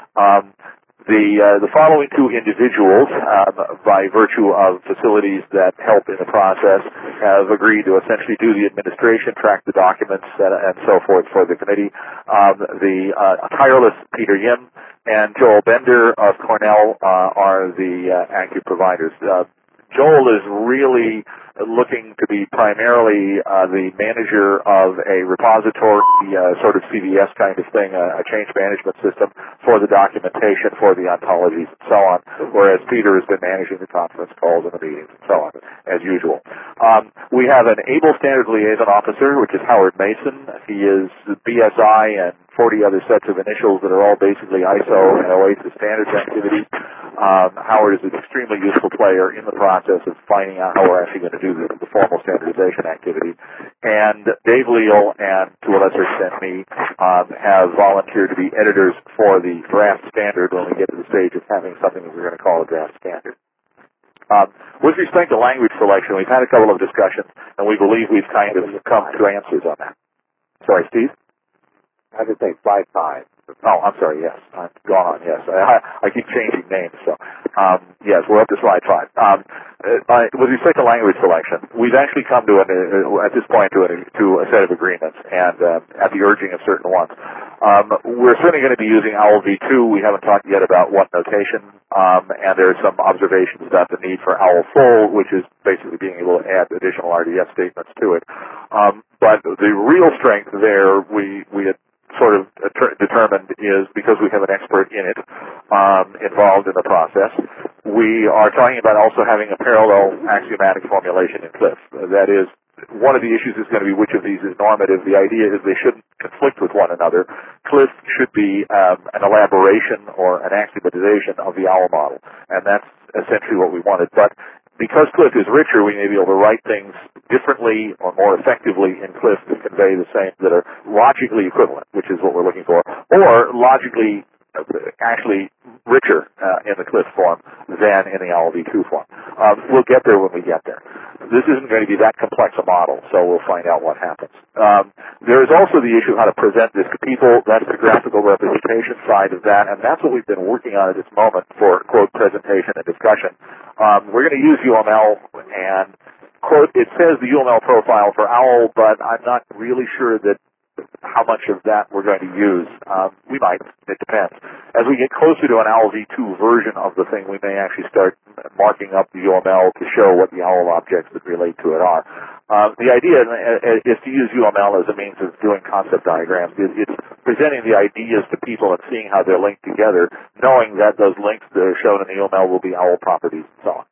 The following 2 individuals, by virtue of facilities that help in the process, have agreed to essentially do the administration, track the documents, and so forth for the committee. The tireless Peter Yim and Joel Bender of Cornell are the active providers. Joel is really looking to be primarily the manager of a repository, sort of CVS kind of thing, a change management system for the documentation for the ontologies and so on, whereas Peter has been managing the conference calls and the meetings and so on, as usual. We have an able standards liaison officer, which is Howard Mason. He is the BSI and 40 other sets of initials that are all basically ISO and OASIS standards activities. Howard is an extremely useful player in the process of finding out how we're actually going to do the formal standardization activity. And Dave Leal and, to a lesser extent me, have volunteered to be editors for the draft standard when we get to the stage of having something that we're going to call a draft standard. With respect to language selection, we've had a couple of discussions, and we believe we've kind of come to answers on that. Sorry, Steve? I have to think 5 times. Oh, I'm sorry, yes. I'm gone, yes. I keep changing names, so, yes, we're up to slide 5. With respect to language selection, we've actually come to, at this point, to a set of agreements, and at the urging of certain ones. We're certainly going to be using OWL v2. We haven't talked yet about what notation, and there are some observations about the need for OWL full, which is basically being able to add additional RDF statements to it. But the real strength there, we had sort of determined, is because we have an expert in it involved in the process. We are talking about also having a parallel axiomatic formulation in CLIF. That is, one of the issues is going to be which of these is normative. The idea is they shouldn't conflict with one another. CLIF should be an elaboration or an axiomatization of the OWL model, and that's essentially what we wanted. But because CLIF is richer, we may be able to write things differently or more effectively in CLIF to convey the same, that are logically equivalent, which is what we're looking for, or logically actually richer in the CLIF form than in the OWL v2 form. We'll get there when we get there. This isn't going to be that complex a model, so we'll find out what happens. There is also the issue of how to present this to people. That's the graphical representation side of that, and that's what we've been working on at this moment for, quote, presentation and discussion. We're going to use UML, and, quote, it says the UML profile for OWL, but I'm not really sure that how much of that we're going to use. We might. It depends. As we get closer to an OWL v2 version of the thing, we may actually start marking up the UML to show what the OWL objects that relate to it are. The idea is to use UML as a means of doing concept diagrams. It's presenting the ideas to people and seeing how they're linked together, knowing that those links that are shown in the UML will be OWL properties and so on.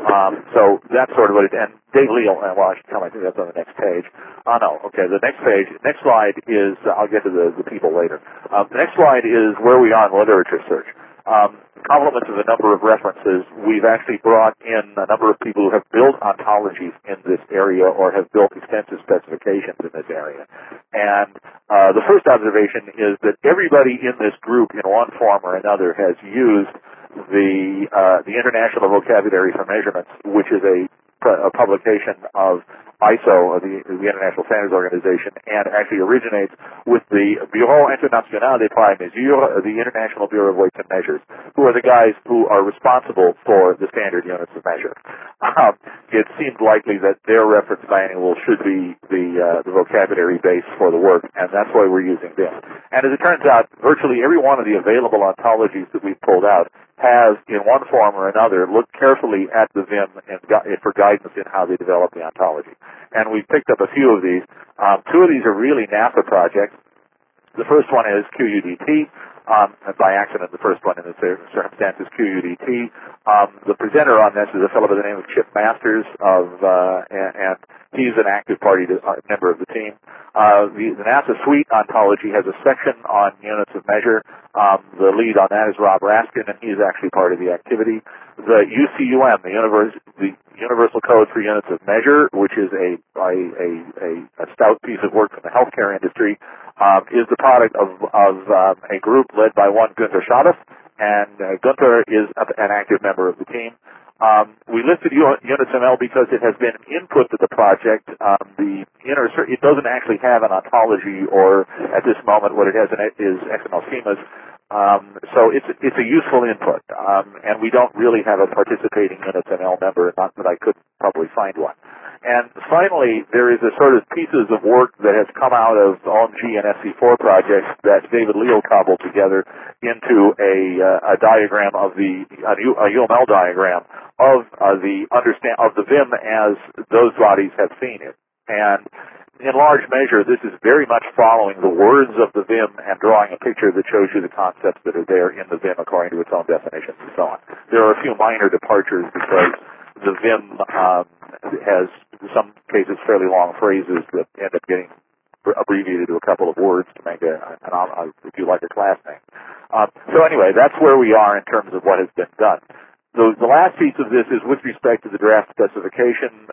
So that's sort of what it is. And Dave Leal, well, I should tell, I think that's on the next page. The next slide is, I'll get to the people later. The next slide is where we are in literature search. Compliments of a number of references. We've actually brought in a number of people who have built ontologies in this area or have built extensive specifications in this area. And the first observation is that everybody in this group in one form or another has used the International Vocabulary for Measurements, which is a publication of ISO, the International Standards Organization, and actually originates with the Bureau International des Poids et Mesures, the International Bureau of Weights and Measures, who are the guys who are responsible for the standard units of measure. It seems likely that their reference manual should be the vocabulary base for the work, and that's why we're using this. And as it turns out, virtually every one of the available ontologies that we've pulled out has, in one form or another, looked carefully at the VIM and for guidance in how they develop the ontology. And we've picked up a few of these. Two of these are really NASA projects. The first one is QUDT. By accident, the first one in this circumstance is QUDT. The presenter on this is a fellow by the name of Chip Masters, and he's an active member of the team. The NASA Suite ontology has a section on units of measure. The lead on that is Rob Raskin, and he's actually part of the activity. The UCUM, the Universal Code for Units of Measure, which is a stout piece of work from the healthcare industry, is the product of a group led by one Gunther Schadoff, and Gunther is an active member of the team. We listed UnitsML because it has been input to the project. It doesn't actually have an ontology, or at this moment what it has in it is XML schemas. So it's a useful input, and we don't really have a participating UnitsML member, not that I could probably find one. And finally, there is a sort of pieces of work that has come out of OMG and SC4 projects that David Leal cobbled together into a diagram of a UML diagram of the VIM as those bodies have seen it. And in large measure, this is very much following the words of the VIM and drawing a picture that shows you the concepts that are there in the VIM according to its own definitions and so on. There are a few minor departures because the VIM has, in some cases, fairly long phrases that end up getting abbreviated to a couple of words to make if you like, a class name. So anyway, that's where we are in terms of what has been done. The last piece of this is with respect to the draft specification.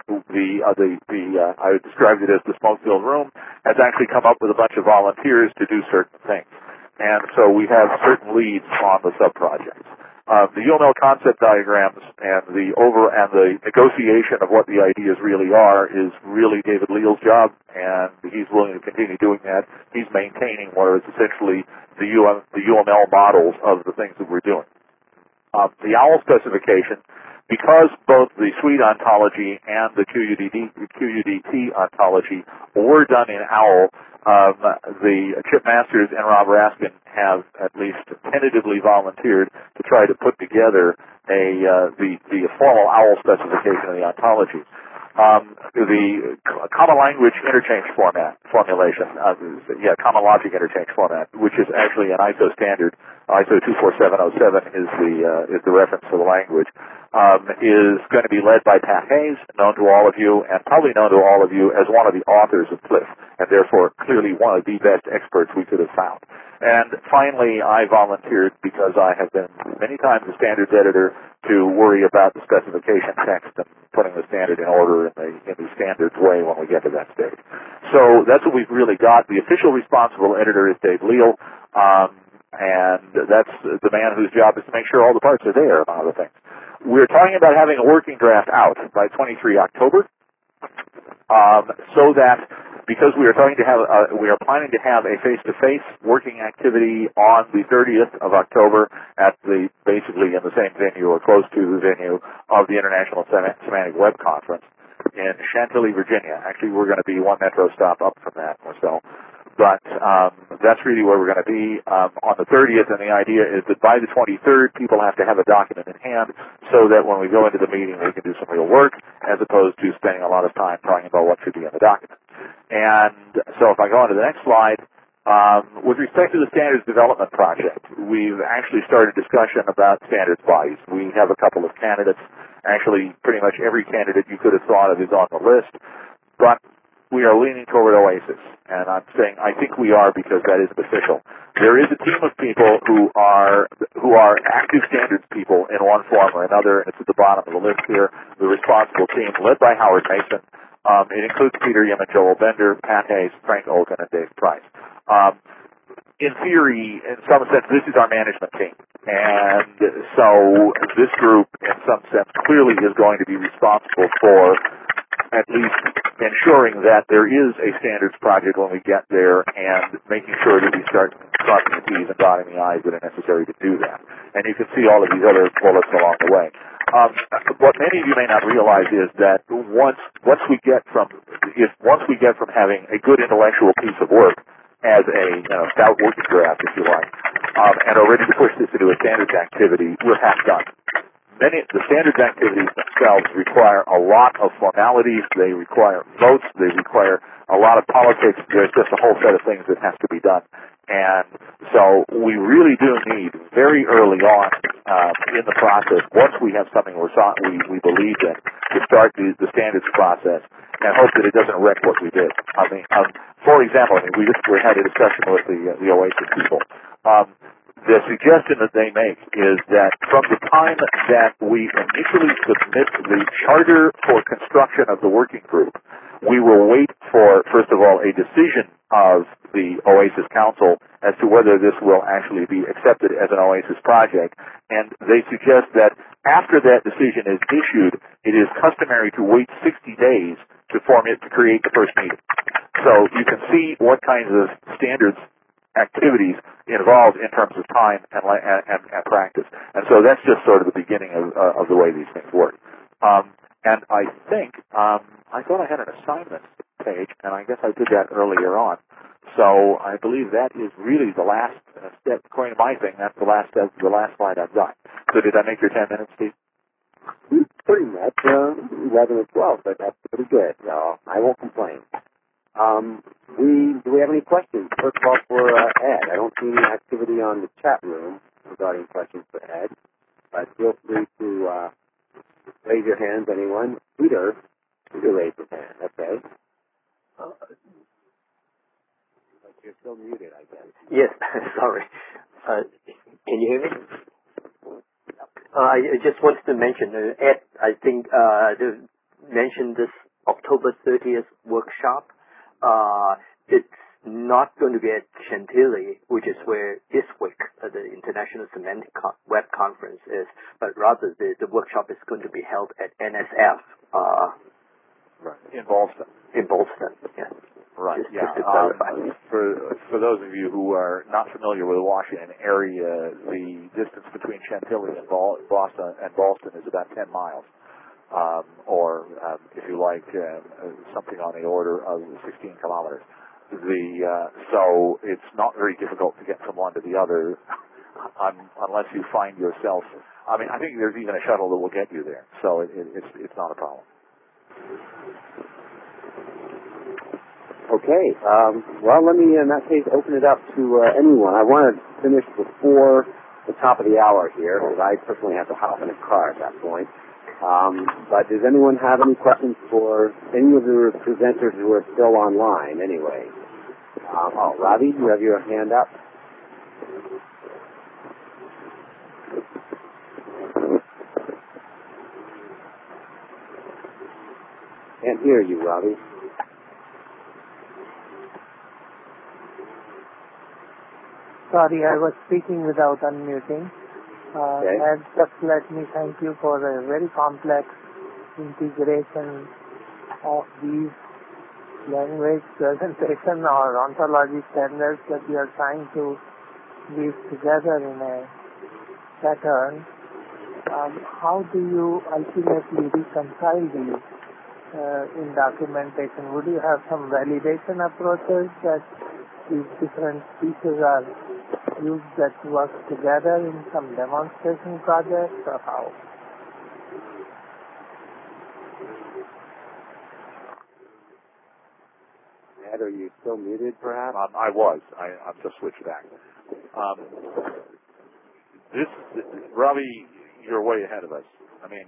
I described it as the smoke-filled room, has actually come up with a bunch of volunteers to do certain things. And so we have certain leads on the sub-projects. The UML concept diagrams and the negotiation of what the ideas really are is really David Leal's job, and he's willing to continue doing that. He's maintaining what is essentially the UML models of the things that we're doing. The OWL specification, because both the Suite ontology and the QUDT ontology were done in OWL, the Chip Masters and Rob Raskin have at least tentatively volunteered to try to put together the formal OWL specification of the ontology. The common language interchange formulation, common logic interchange format, which is actually an ISO standard. ISO 24707 is the reference for the language. Is going to be led by Pat Hayes, known to all of you, and probably known to all of you as one of the authors of PLIF, and therefore clearly one of the best experts we could have found. And finally, I volunteered because I have been many times a standards editor to worry about the specification text and putting the standard in order in the standards way when we get to that stage. So that's what we've really got. The official responsible editor is Dave Leal, and that's the man whose job is to make sure all the parts are there, among other things. We're talking about having a working draft out by 23 October, so that because we are planning to have a face-to-face working activity on the 30th of October at basically in the same venue or close to the venue of the International Semantic Web Conference in Chantilly, Virginia. Actually, we're going to be one metro stop up from that or so. But that's really where we're going to be on the 30th, and the idea is that by the 23rd, people have to have a document in hand so that when we go into the meeting, we can do some real work as opposed to spending a lot of time talking about what should be in the document. And so if I go on to the next slide, with respect to the standards development project, we've actually started discussion about standards bodies. We have a couple of candidates. Actually, pretty much every candidate you could have thought of is on the list, but we are leaning toward OASIS, and I'm saying I think we are because that isn't official. There is a team of people who are active standards people in one form or another, and it's at the bottom of the list here. The responsible team, led by Howard Mason. It includes Peter Yim and Joel Bender, Pat Hayes, Frank Olkin, and Dave Price. In theory, in some sense, this is our management team. And so this group, in some sense, clearly is going to be responsible for at least ensuring that there is a standards project when we get there and making sure that we start crossing the T's and dotting the I's that are necessary to do that. And you can see all of these other bullets along the way. What many of you may not realize is that once we get from having a good intellectual piece of work as a stout working draft, if you like, and are ready to push this into a standards activity, we're half done. The standards activities themselves require a lot of formalities. They require votes. They require a lot of politics. There's just a whole set of things that has to be done. And so we really do need, very early on in the process, once we have something we believe in, to start the standards process and hope that it doesn't wreck what we did. I mean, for example, we had a discussion with the OASIS people. The suggestion that they make is that from the time that we initially submit the charter for construction of the working group, we will wait for, first of all, a decision of the OASIS Council as to whether this will actually be accepted as an OASIS project. And they suggest that after that decision is issued, it is customary to wait 60 days to create the first meeting. So you can see what kinds of standards activities involved in terms of time and practice. And so that's just sort of the beginning of the way these things work. And I think, I thought I had an assignment page, and I guess I did that earlier on. So I believe that is really the last step, according to my thing, that's the last slide I've got. So did I make your 10 minutes, Steve? Pretty much, 11 or 12, but that's pretty good. So I won't complain. Do we have any questions? First of all, for Ed. I don't see any activity on the chat room regarding questions for Ed, but feel free to raise your hands, anyone. Peter raised his hand. Okay. But you're still muted, I guess. Yes, sorry. Can you hear me? I just wanted to mention, Ed, I think, mentioned this October 30th workshop. It's not going to be at Chantilly, which is where ISWIC, the International Semantic Web Conference, is, but rather the workshop is going to be held at NSF. Right. In Boston. In Boston, yes. Right, just to clarify. For those of you who are not familiar with the Washington area, the distance between Chantilly and Boston is about 10 miles. Or if you like, something on the order of 16 kilometers. So it's not very difficult to get from one to the other, unless you find yourself. I mean, I think there's even a shuttle that will get you there, so it's not a problem. Okay. Well, let me, in that case, open it up to anyone. I want to finish before the top of the hour here, because I personally have to hop in a car at that point. But does anyone have any questions for any of the presenters who are still online anyway? Ravi, you have your hand up. Can't hear you, Ravi. Sorry, I was speaking without unmuting. Okay. And just let me thank you for a very complex integration of these language presentation or ontology standards that you are trying to weave together in a pattern. How do you ultimately reconcile these in documentation? Would you have some validation approaches that these different pieces are used that work together in some demonstration projects, or how? Ed, are you still muted, perhaps? I was. I've just switched back. Ravi, you're way ahead of us. I mean,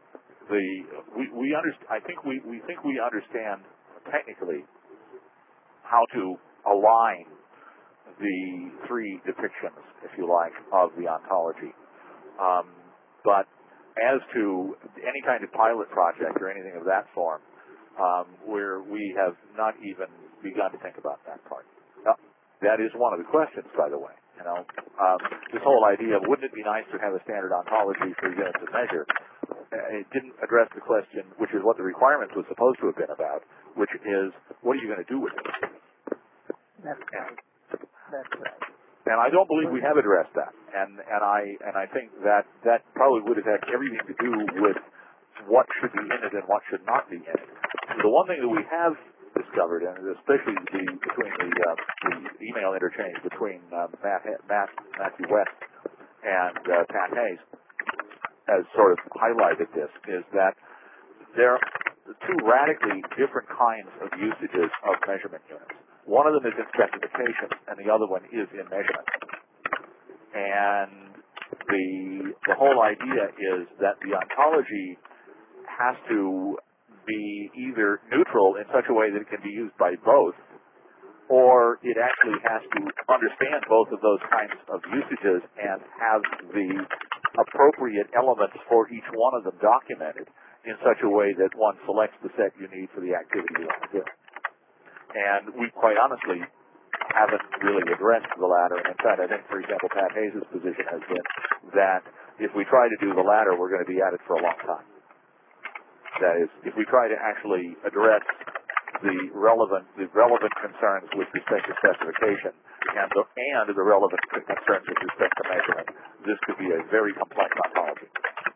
I think we understand technically how to align the three depictions, if you like, of the ontology. But as to any kind of pilot project or anything of that form, where we have not even begun to think about that part. Now, that is one of the questions, by the way. This whole idea of wouldn't it be nice to have a standard ontology for units of measure? It didn't address the question, which is what the requirements was supposed to have been about, which is what are you going to do with it? That's right. That's right. And I don't believe we have addressed that. And I think that probably would have had everything to do with what should be in it and what should not be in it. The one thing that we have discovered, and especially between the email interchange between Matthew West and Pat Hayes has sort of highlighted this, is that there are two radically different kinds of usages of measurement units. One of them is in specification, and the other one is in measurement. And the whole idea is that the ontology has to be either neutral in such a way that it can be used by both, or it actually has to understand both of those kinds of usages and have the appropriate elements for each one of them documented in such a way that one selects the set you need for the activity you want to do. And we quite honestly haven't really addressed the latter. And in fact, I think, for example, Pat Hayes' position has been that if we try to do the latter, we're going to be at it for a long time. That is, if we try to actually address the relevant concerns with respect to specification and the relevant concerns with respect to measurement, this could be a very complex ontology.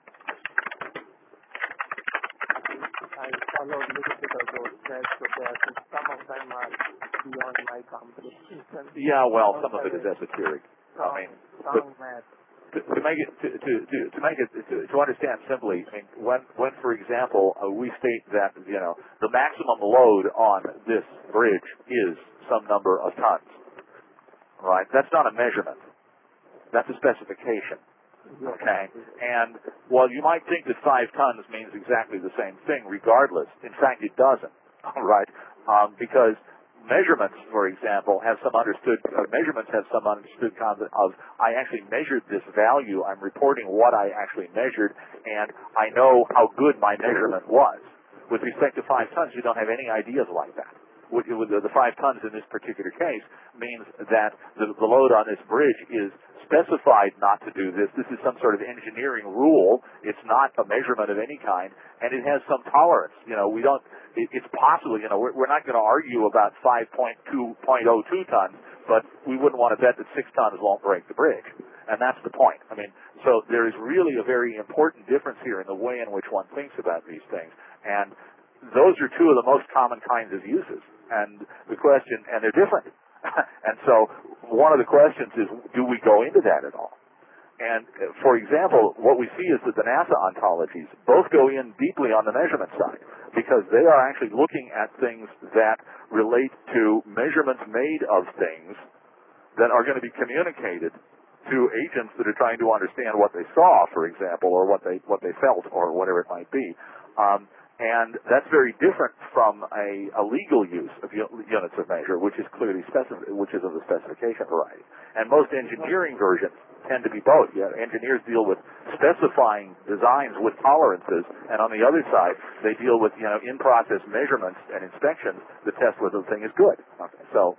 I followed a little bit of those tests, but some of them are beyond my comprehension. Yeah, well, some of it is esoteric. I mean, to understand simply, I mean, when for example, we state that the maximum load on this bridge is some number of tons, right? That's not a measurement. That's a specification. Okay? And while you might think that 5 tons means exactly the same thing regardless, in fact it doesn't, right? Because measurements, for example, have some understood concept of I actually measured this value, I'm reporting what I actually measured, and I know how good my measurement was. With respect to 5 tons, you don't have any ideas like that. With the 5 tons in this particular case means that the load on this bridge is specified not to do this. This is some sort of engineering rule. It's not a measurement of any kind, and it has some tolerance. It's possible, we're not going to argue about 5.2.02 tons, but we wouldn't want to bet that 6 tons won't break the bridge. And that's the point. I mean, so there is really a very important difference here in the way in which one thinks about these things. And those are two of the most common kinds of uses. And the question, and they're different. And so one of the questions is, do we go into that at all? And for example, what we see is that the NASA ontologies both go in deeply on the measurement side, because they are actually looking at things that relate to measurements made of things that are going to be communicated to agents that are trying to understand what they saw, for example, or what they felt, or whatever it might be. And that's very different from a legal use of units of measure, which is clearly which is of the specification variety. And most engineering versions tend to be both. Engineers deal with specifying designs with tolerances, and on the other side, they deal with in-process measurements and inspections that test whether the thing is good. Okay. So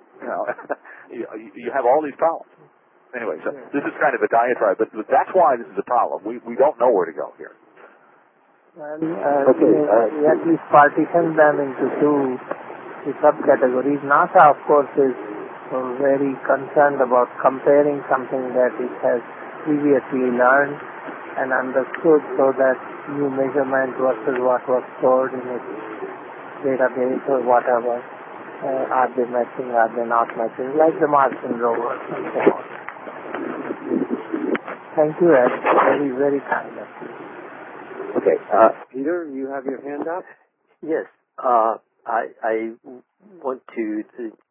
you have all these problems. Anyway, so this is kind of a diatribe, but that's why this is a problem. We don't know where to go here. Well, we at least partition them into two subcategories. NASA, of course, is very concerned about comparing something that it has previously learned and understood, so that new measurement versus what was stored in its database or whatever. Are they matching, are they not matching, like the Martian rover and so on. Thank you, Ed. Very, very kind of you. Okay, Peter, you have your hand up? Yes. I want to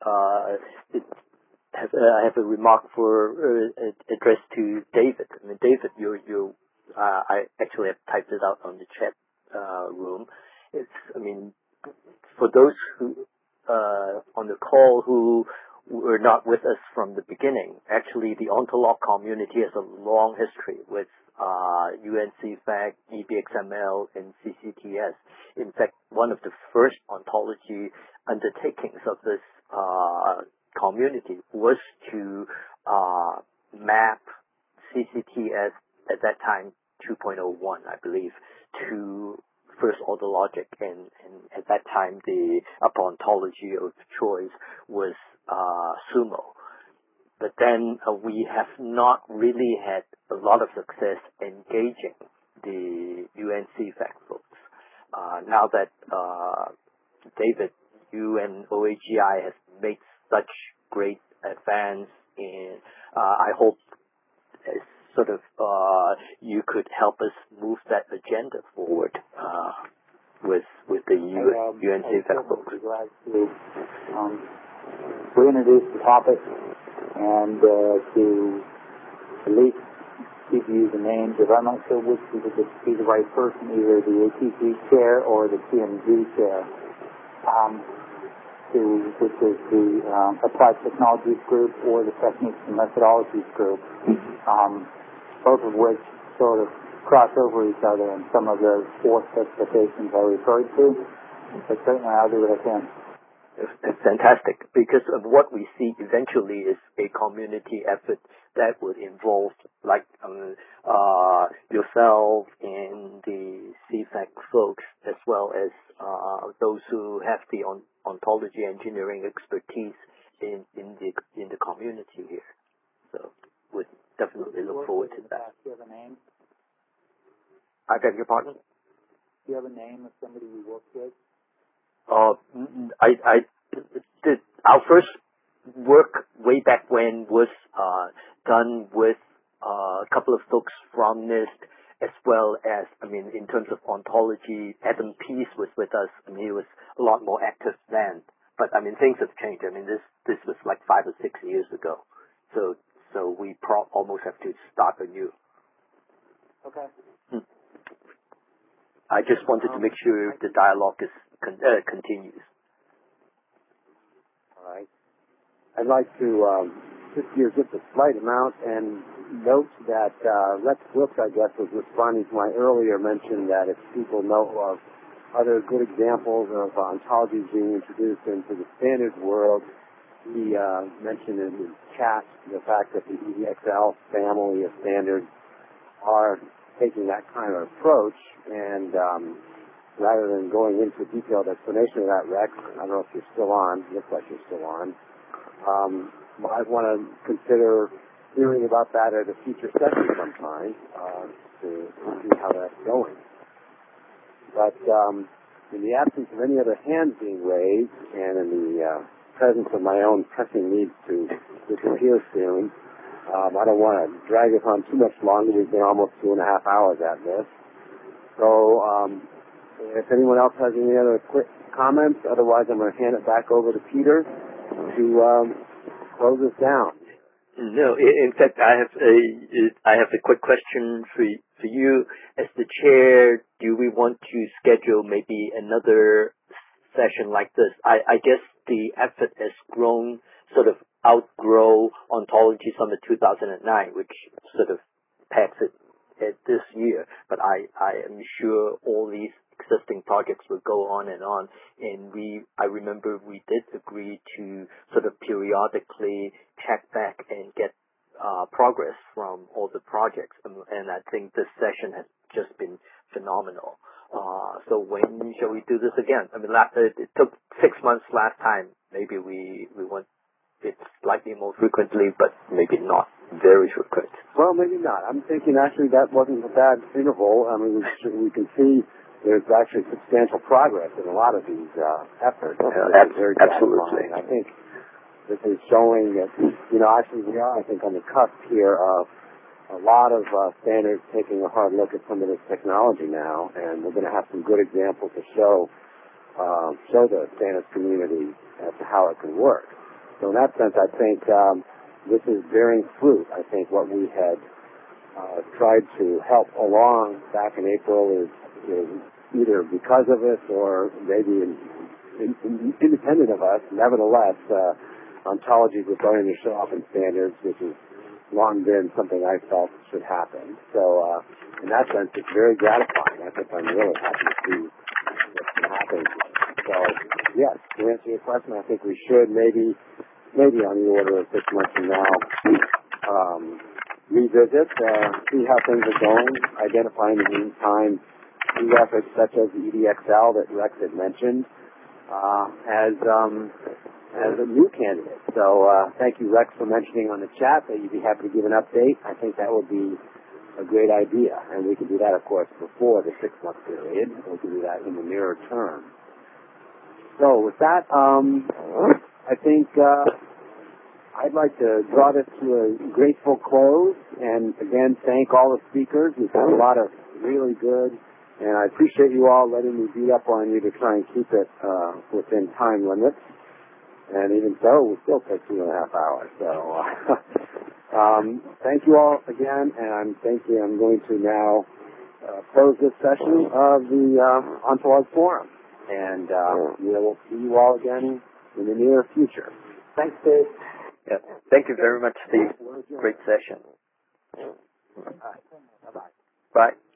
have a remark for addressed to David. I mean, David, I actually have typed it out on the chat room. For those who on the call who were not with us from the beginning, actually the ontolog community has a long history with UNCFAC, EBXML, and CCTS. In fact, one of the first ontology undertakings of this community was to map CCTS, at that time 2.01, I believe, to first order logic, and at that time the upper ontology of choice was Sumo. But then we have not really had a lot of success engaging the UNCFAC folks. Now that David you and OAGI has made such great advance in. I hope you could help us move that agenda forward with the UNCFAC folks. I'd glad to introduce the topic and to at least give you the names. If I'm not sure which would be the right person, either the ATC chair or the TMG chair, which is the Applied Technologies Group or the Techniques and Methodologies Group, both of which sort of cross over each other in some of the 4 specifications I referred to. But certainly I'll do what I can. It's fantastic, because of what we see eventually is a community effort that would involve yourself and the CFAC folks, as well as those who have the ontology engineering expertise in the community here. So we'd definitely look forward to that. Do you have a name? I beg your pardon? Do you have a name of somebody you worked with? Our first work way back when was done with a couple of folks from NIST, as well as, in terms of ontology, Adam Pease was with us. He was a lot more active then. But, things have changed. This was like 5 or 6 years ago. So we almost have to start anew. Okay. I just wanted to make sure the dialogue continues. All right. I'd like to shift gears just a slight amount and note that Rex Brooks, I guess, was responding to my earlier mention that if people know of other good examples of ontologies being introduced into the standards world, he mentioned in his chat the fact that the EDXL family of standards are taking that kind of approach, and rather than going into a detailed explanation of that, Rex, I don't know if you're still on, looks like you're still on, might want to consider hearing about that at a future session sometime to see how that's going. But in the absence of any other hands being raised, and in the presence of my own pressing needs to disappear soon, I don't want to drag it on too much longer. We've been almost 2.5 hours at this. So if anyone else has any other quick comments, otherwise I'm going to hand it back over to Peter to close us down. No, in fact, I have a quick question for you as the chair. Do we want to schedule maybe another session like this? I guess the effort has grown, sort of outgrow Ontology Summit 2009, which sort of packs it at this year. But I am sure all these existing projects will go on, and I remember we did agree to sort of periodically check back and get progress from all the projects, and I think this session has just been phenomenal. So when shall we do this again? It took 6 months last time. Maybe we want it slightly more frequently, but maybe not very frequent. Well, maybe not. I'm thinking actually that wasn't a bad interval. We can see there's actually substantial progress in a lot of these efforts. Absolutely. I think this is showing that, actually we are, I think, on the cusp here of a lot of standards taking a hard look at some of this technology now, and we're going to have some good examples to show the standards community as to how it can work. So in that sense, I think this is bearing fruit. I think what we had tried to help along back in April is either because of us or maybe independent of us. Nevertheless, ontologies were starting to show up in standards, which has long been something I felt should happen. So in that sense, it's very gratifying. I think I'm really happy to see what's happening. So yes, to answer your question, I think we should maybe on the order of 6 months from now revisit, see how things are going, identify in the meantime new efforts such as the EDXL that Rex had mentioned as a new candidate. So thank you, Rex, for mentioning on the chat that you'd be happy to give an update. I think that would be a great idea, and we can do that, of course, before the 6-month period. We can do that in the nearer term. So with that, I think I'd like to draw this to a graceful close, and again thank all the speakers. We've had a lot of really good, and I appreciate you all letting me beat up on you to try and keep it within time limits. And even so, we still take 2.5 hours. So thank you all again, and I'm going to now close this session of the Ontolog Forum. And we will see you all again in the near future. Thanks, Dave. Yeah. Thank you very much, Steve. Great session. Bye. Bye-bye. Bye.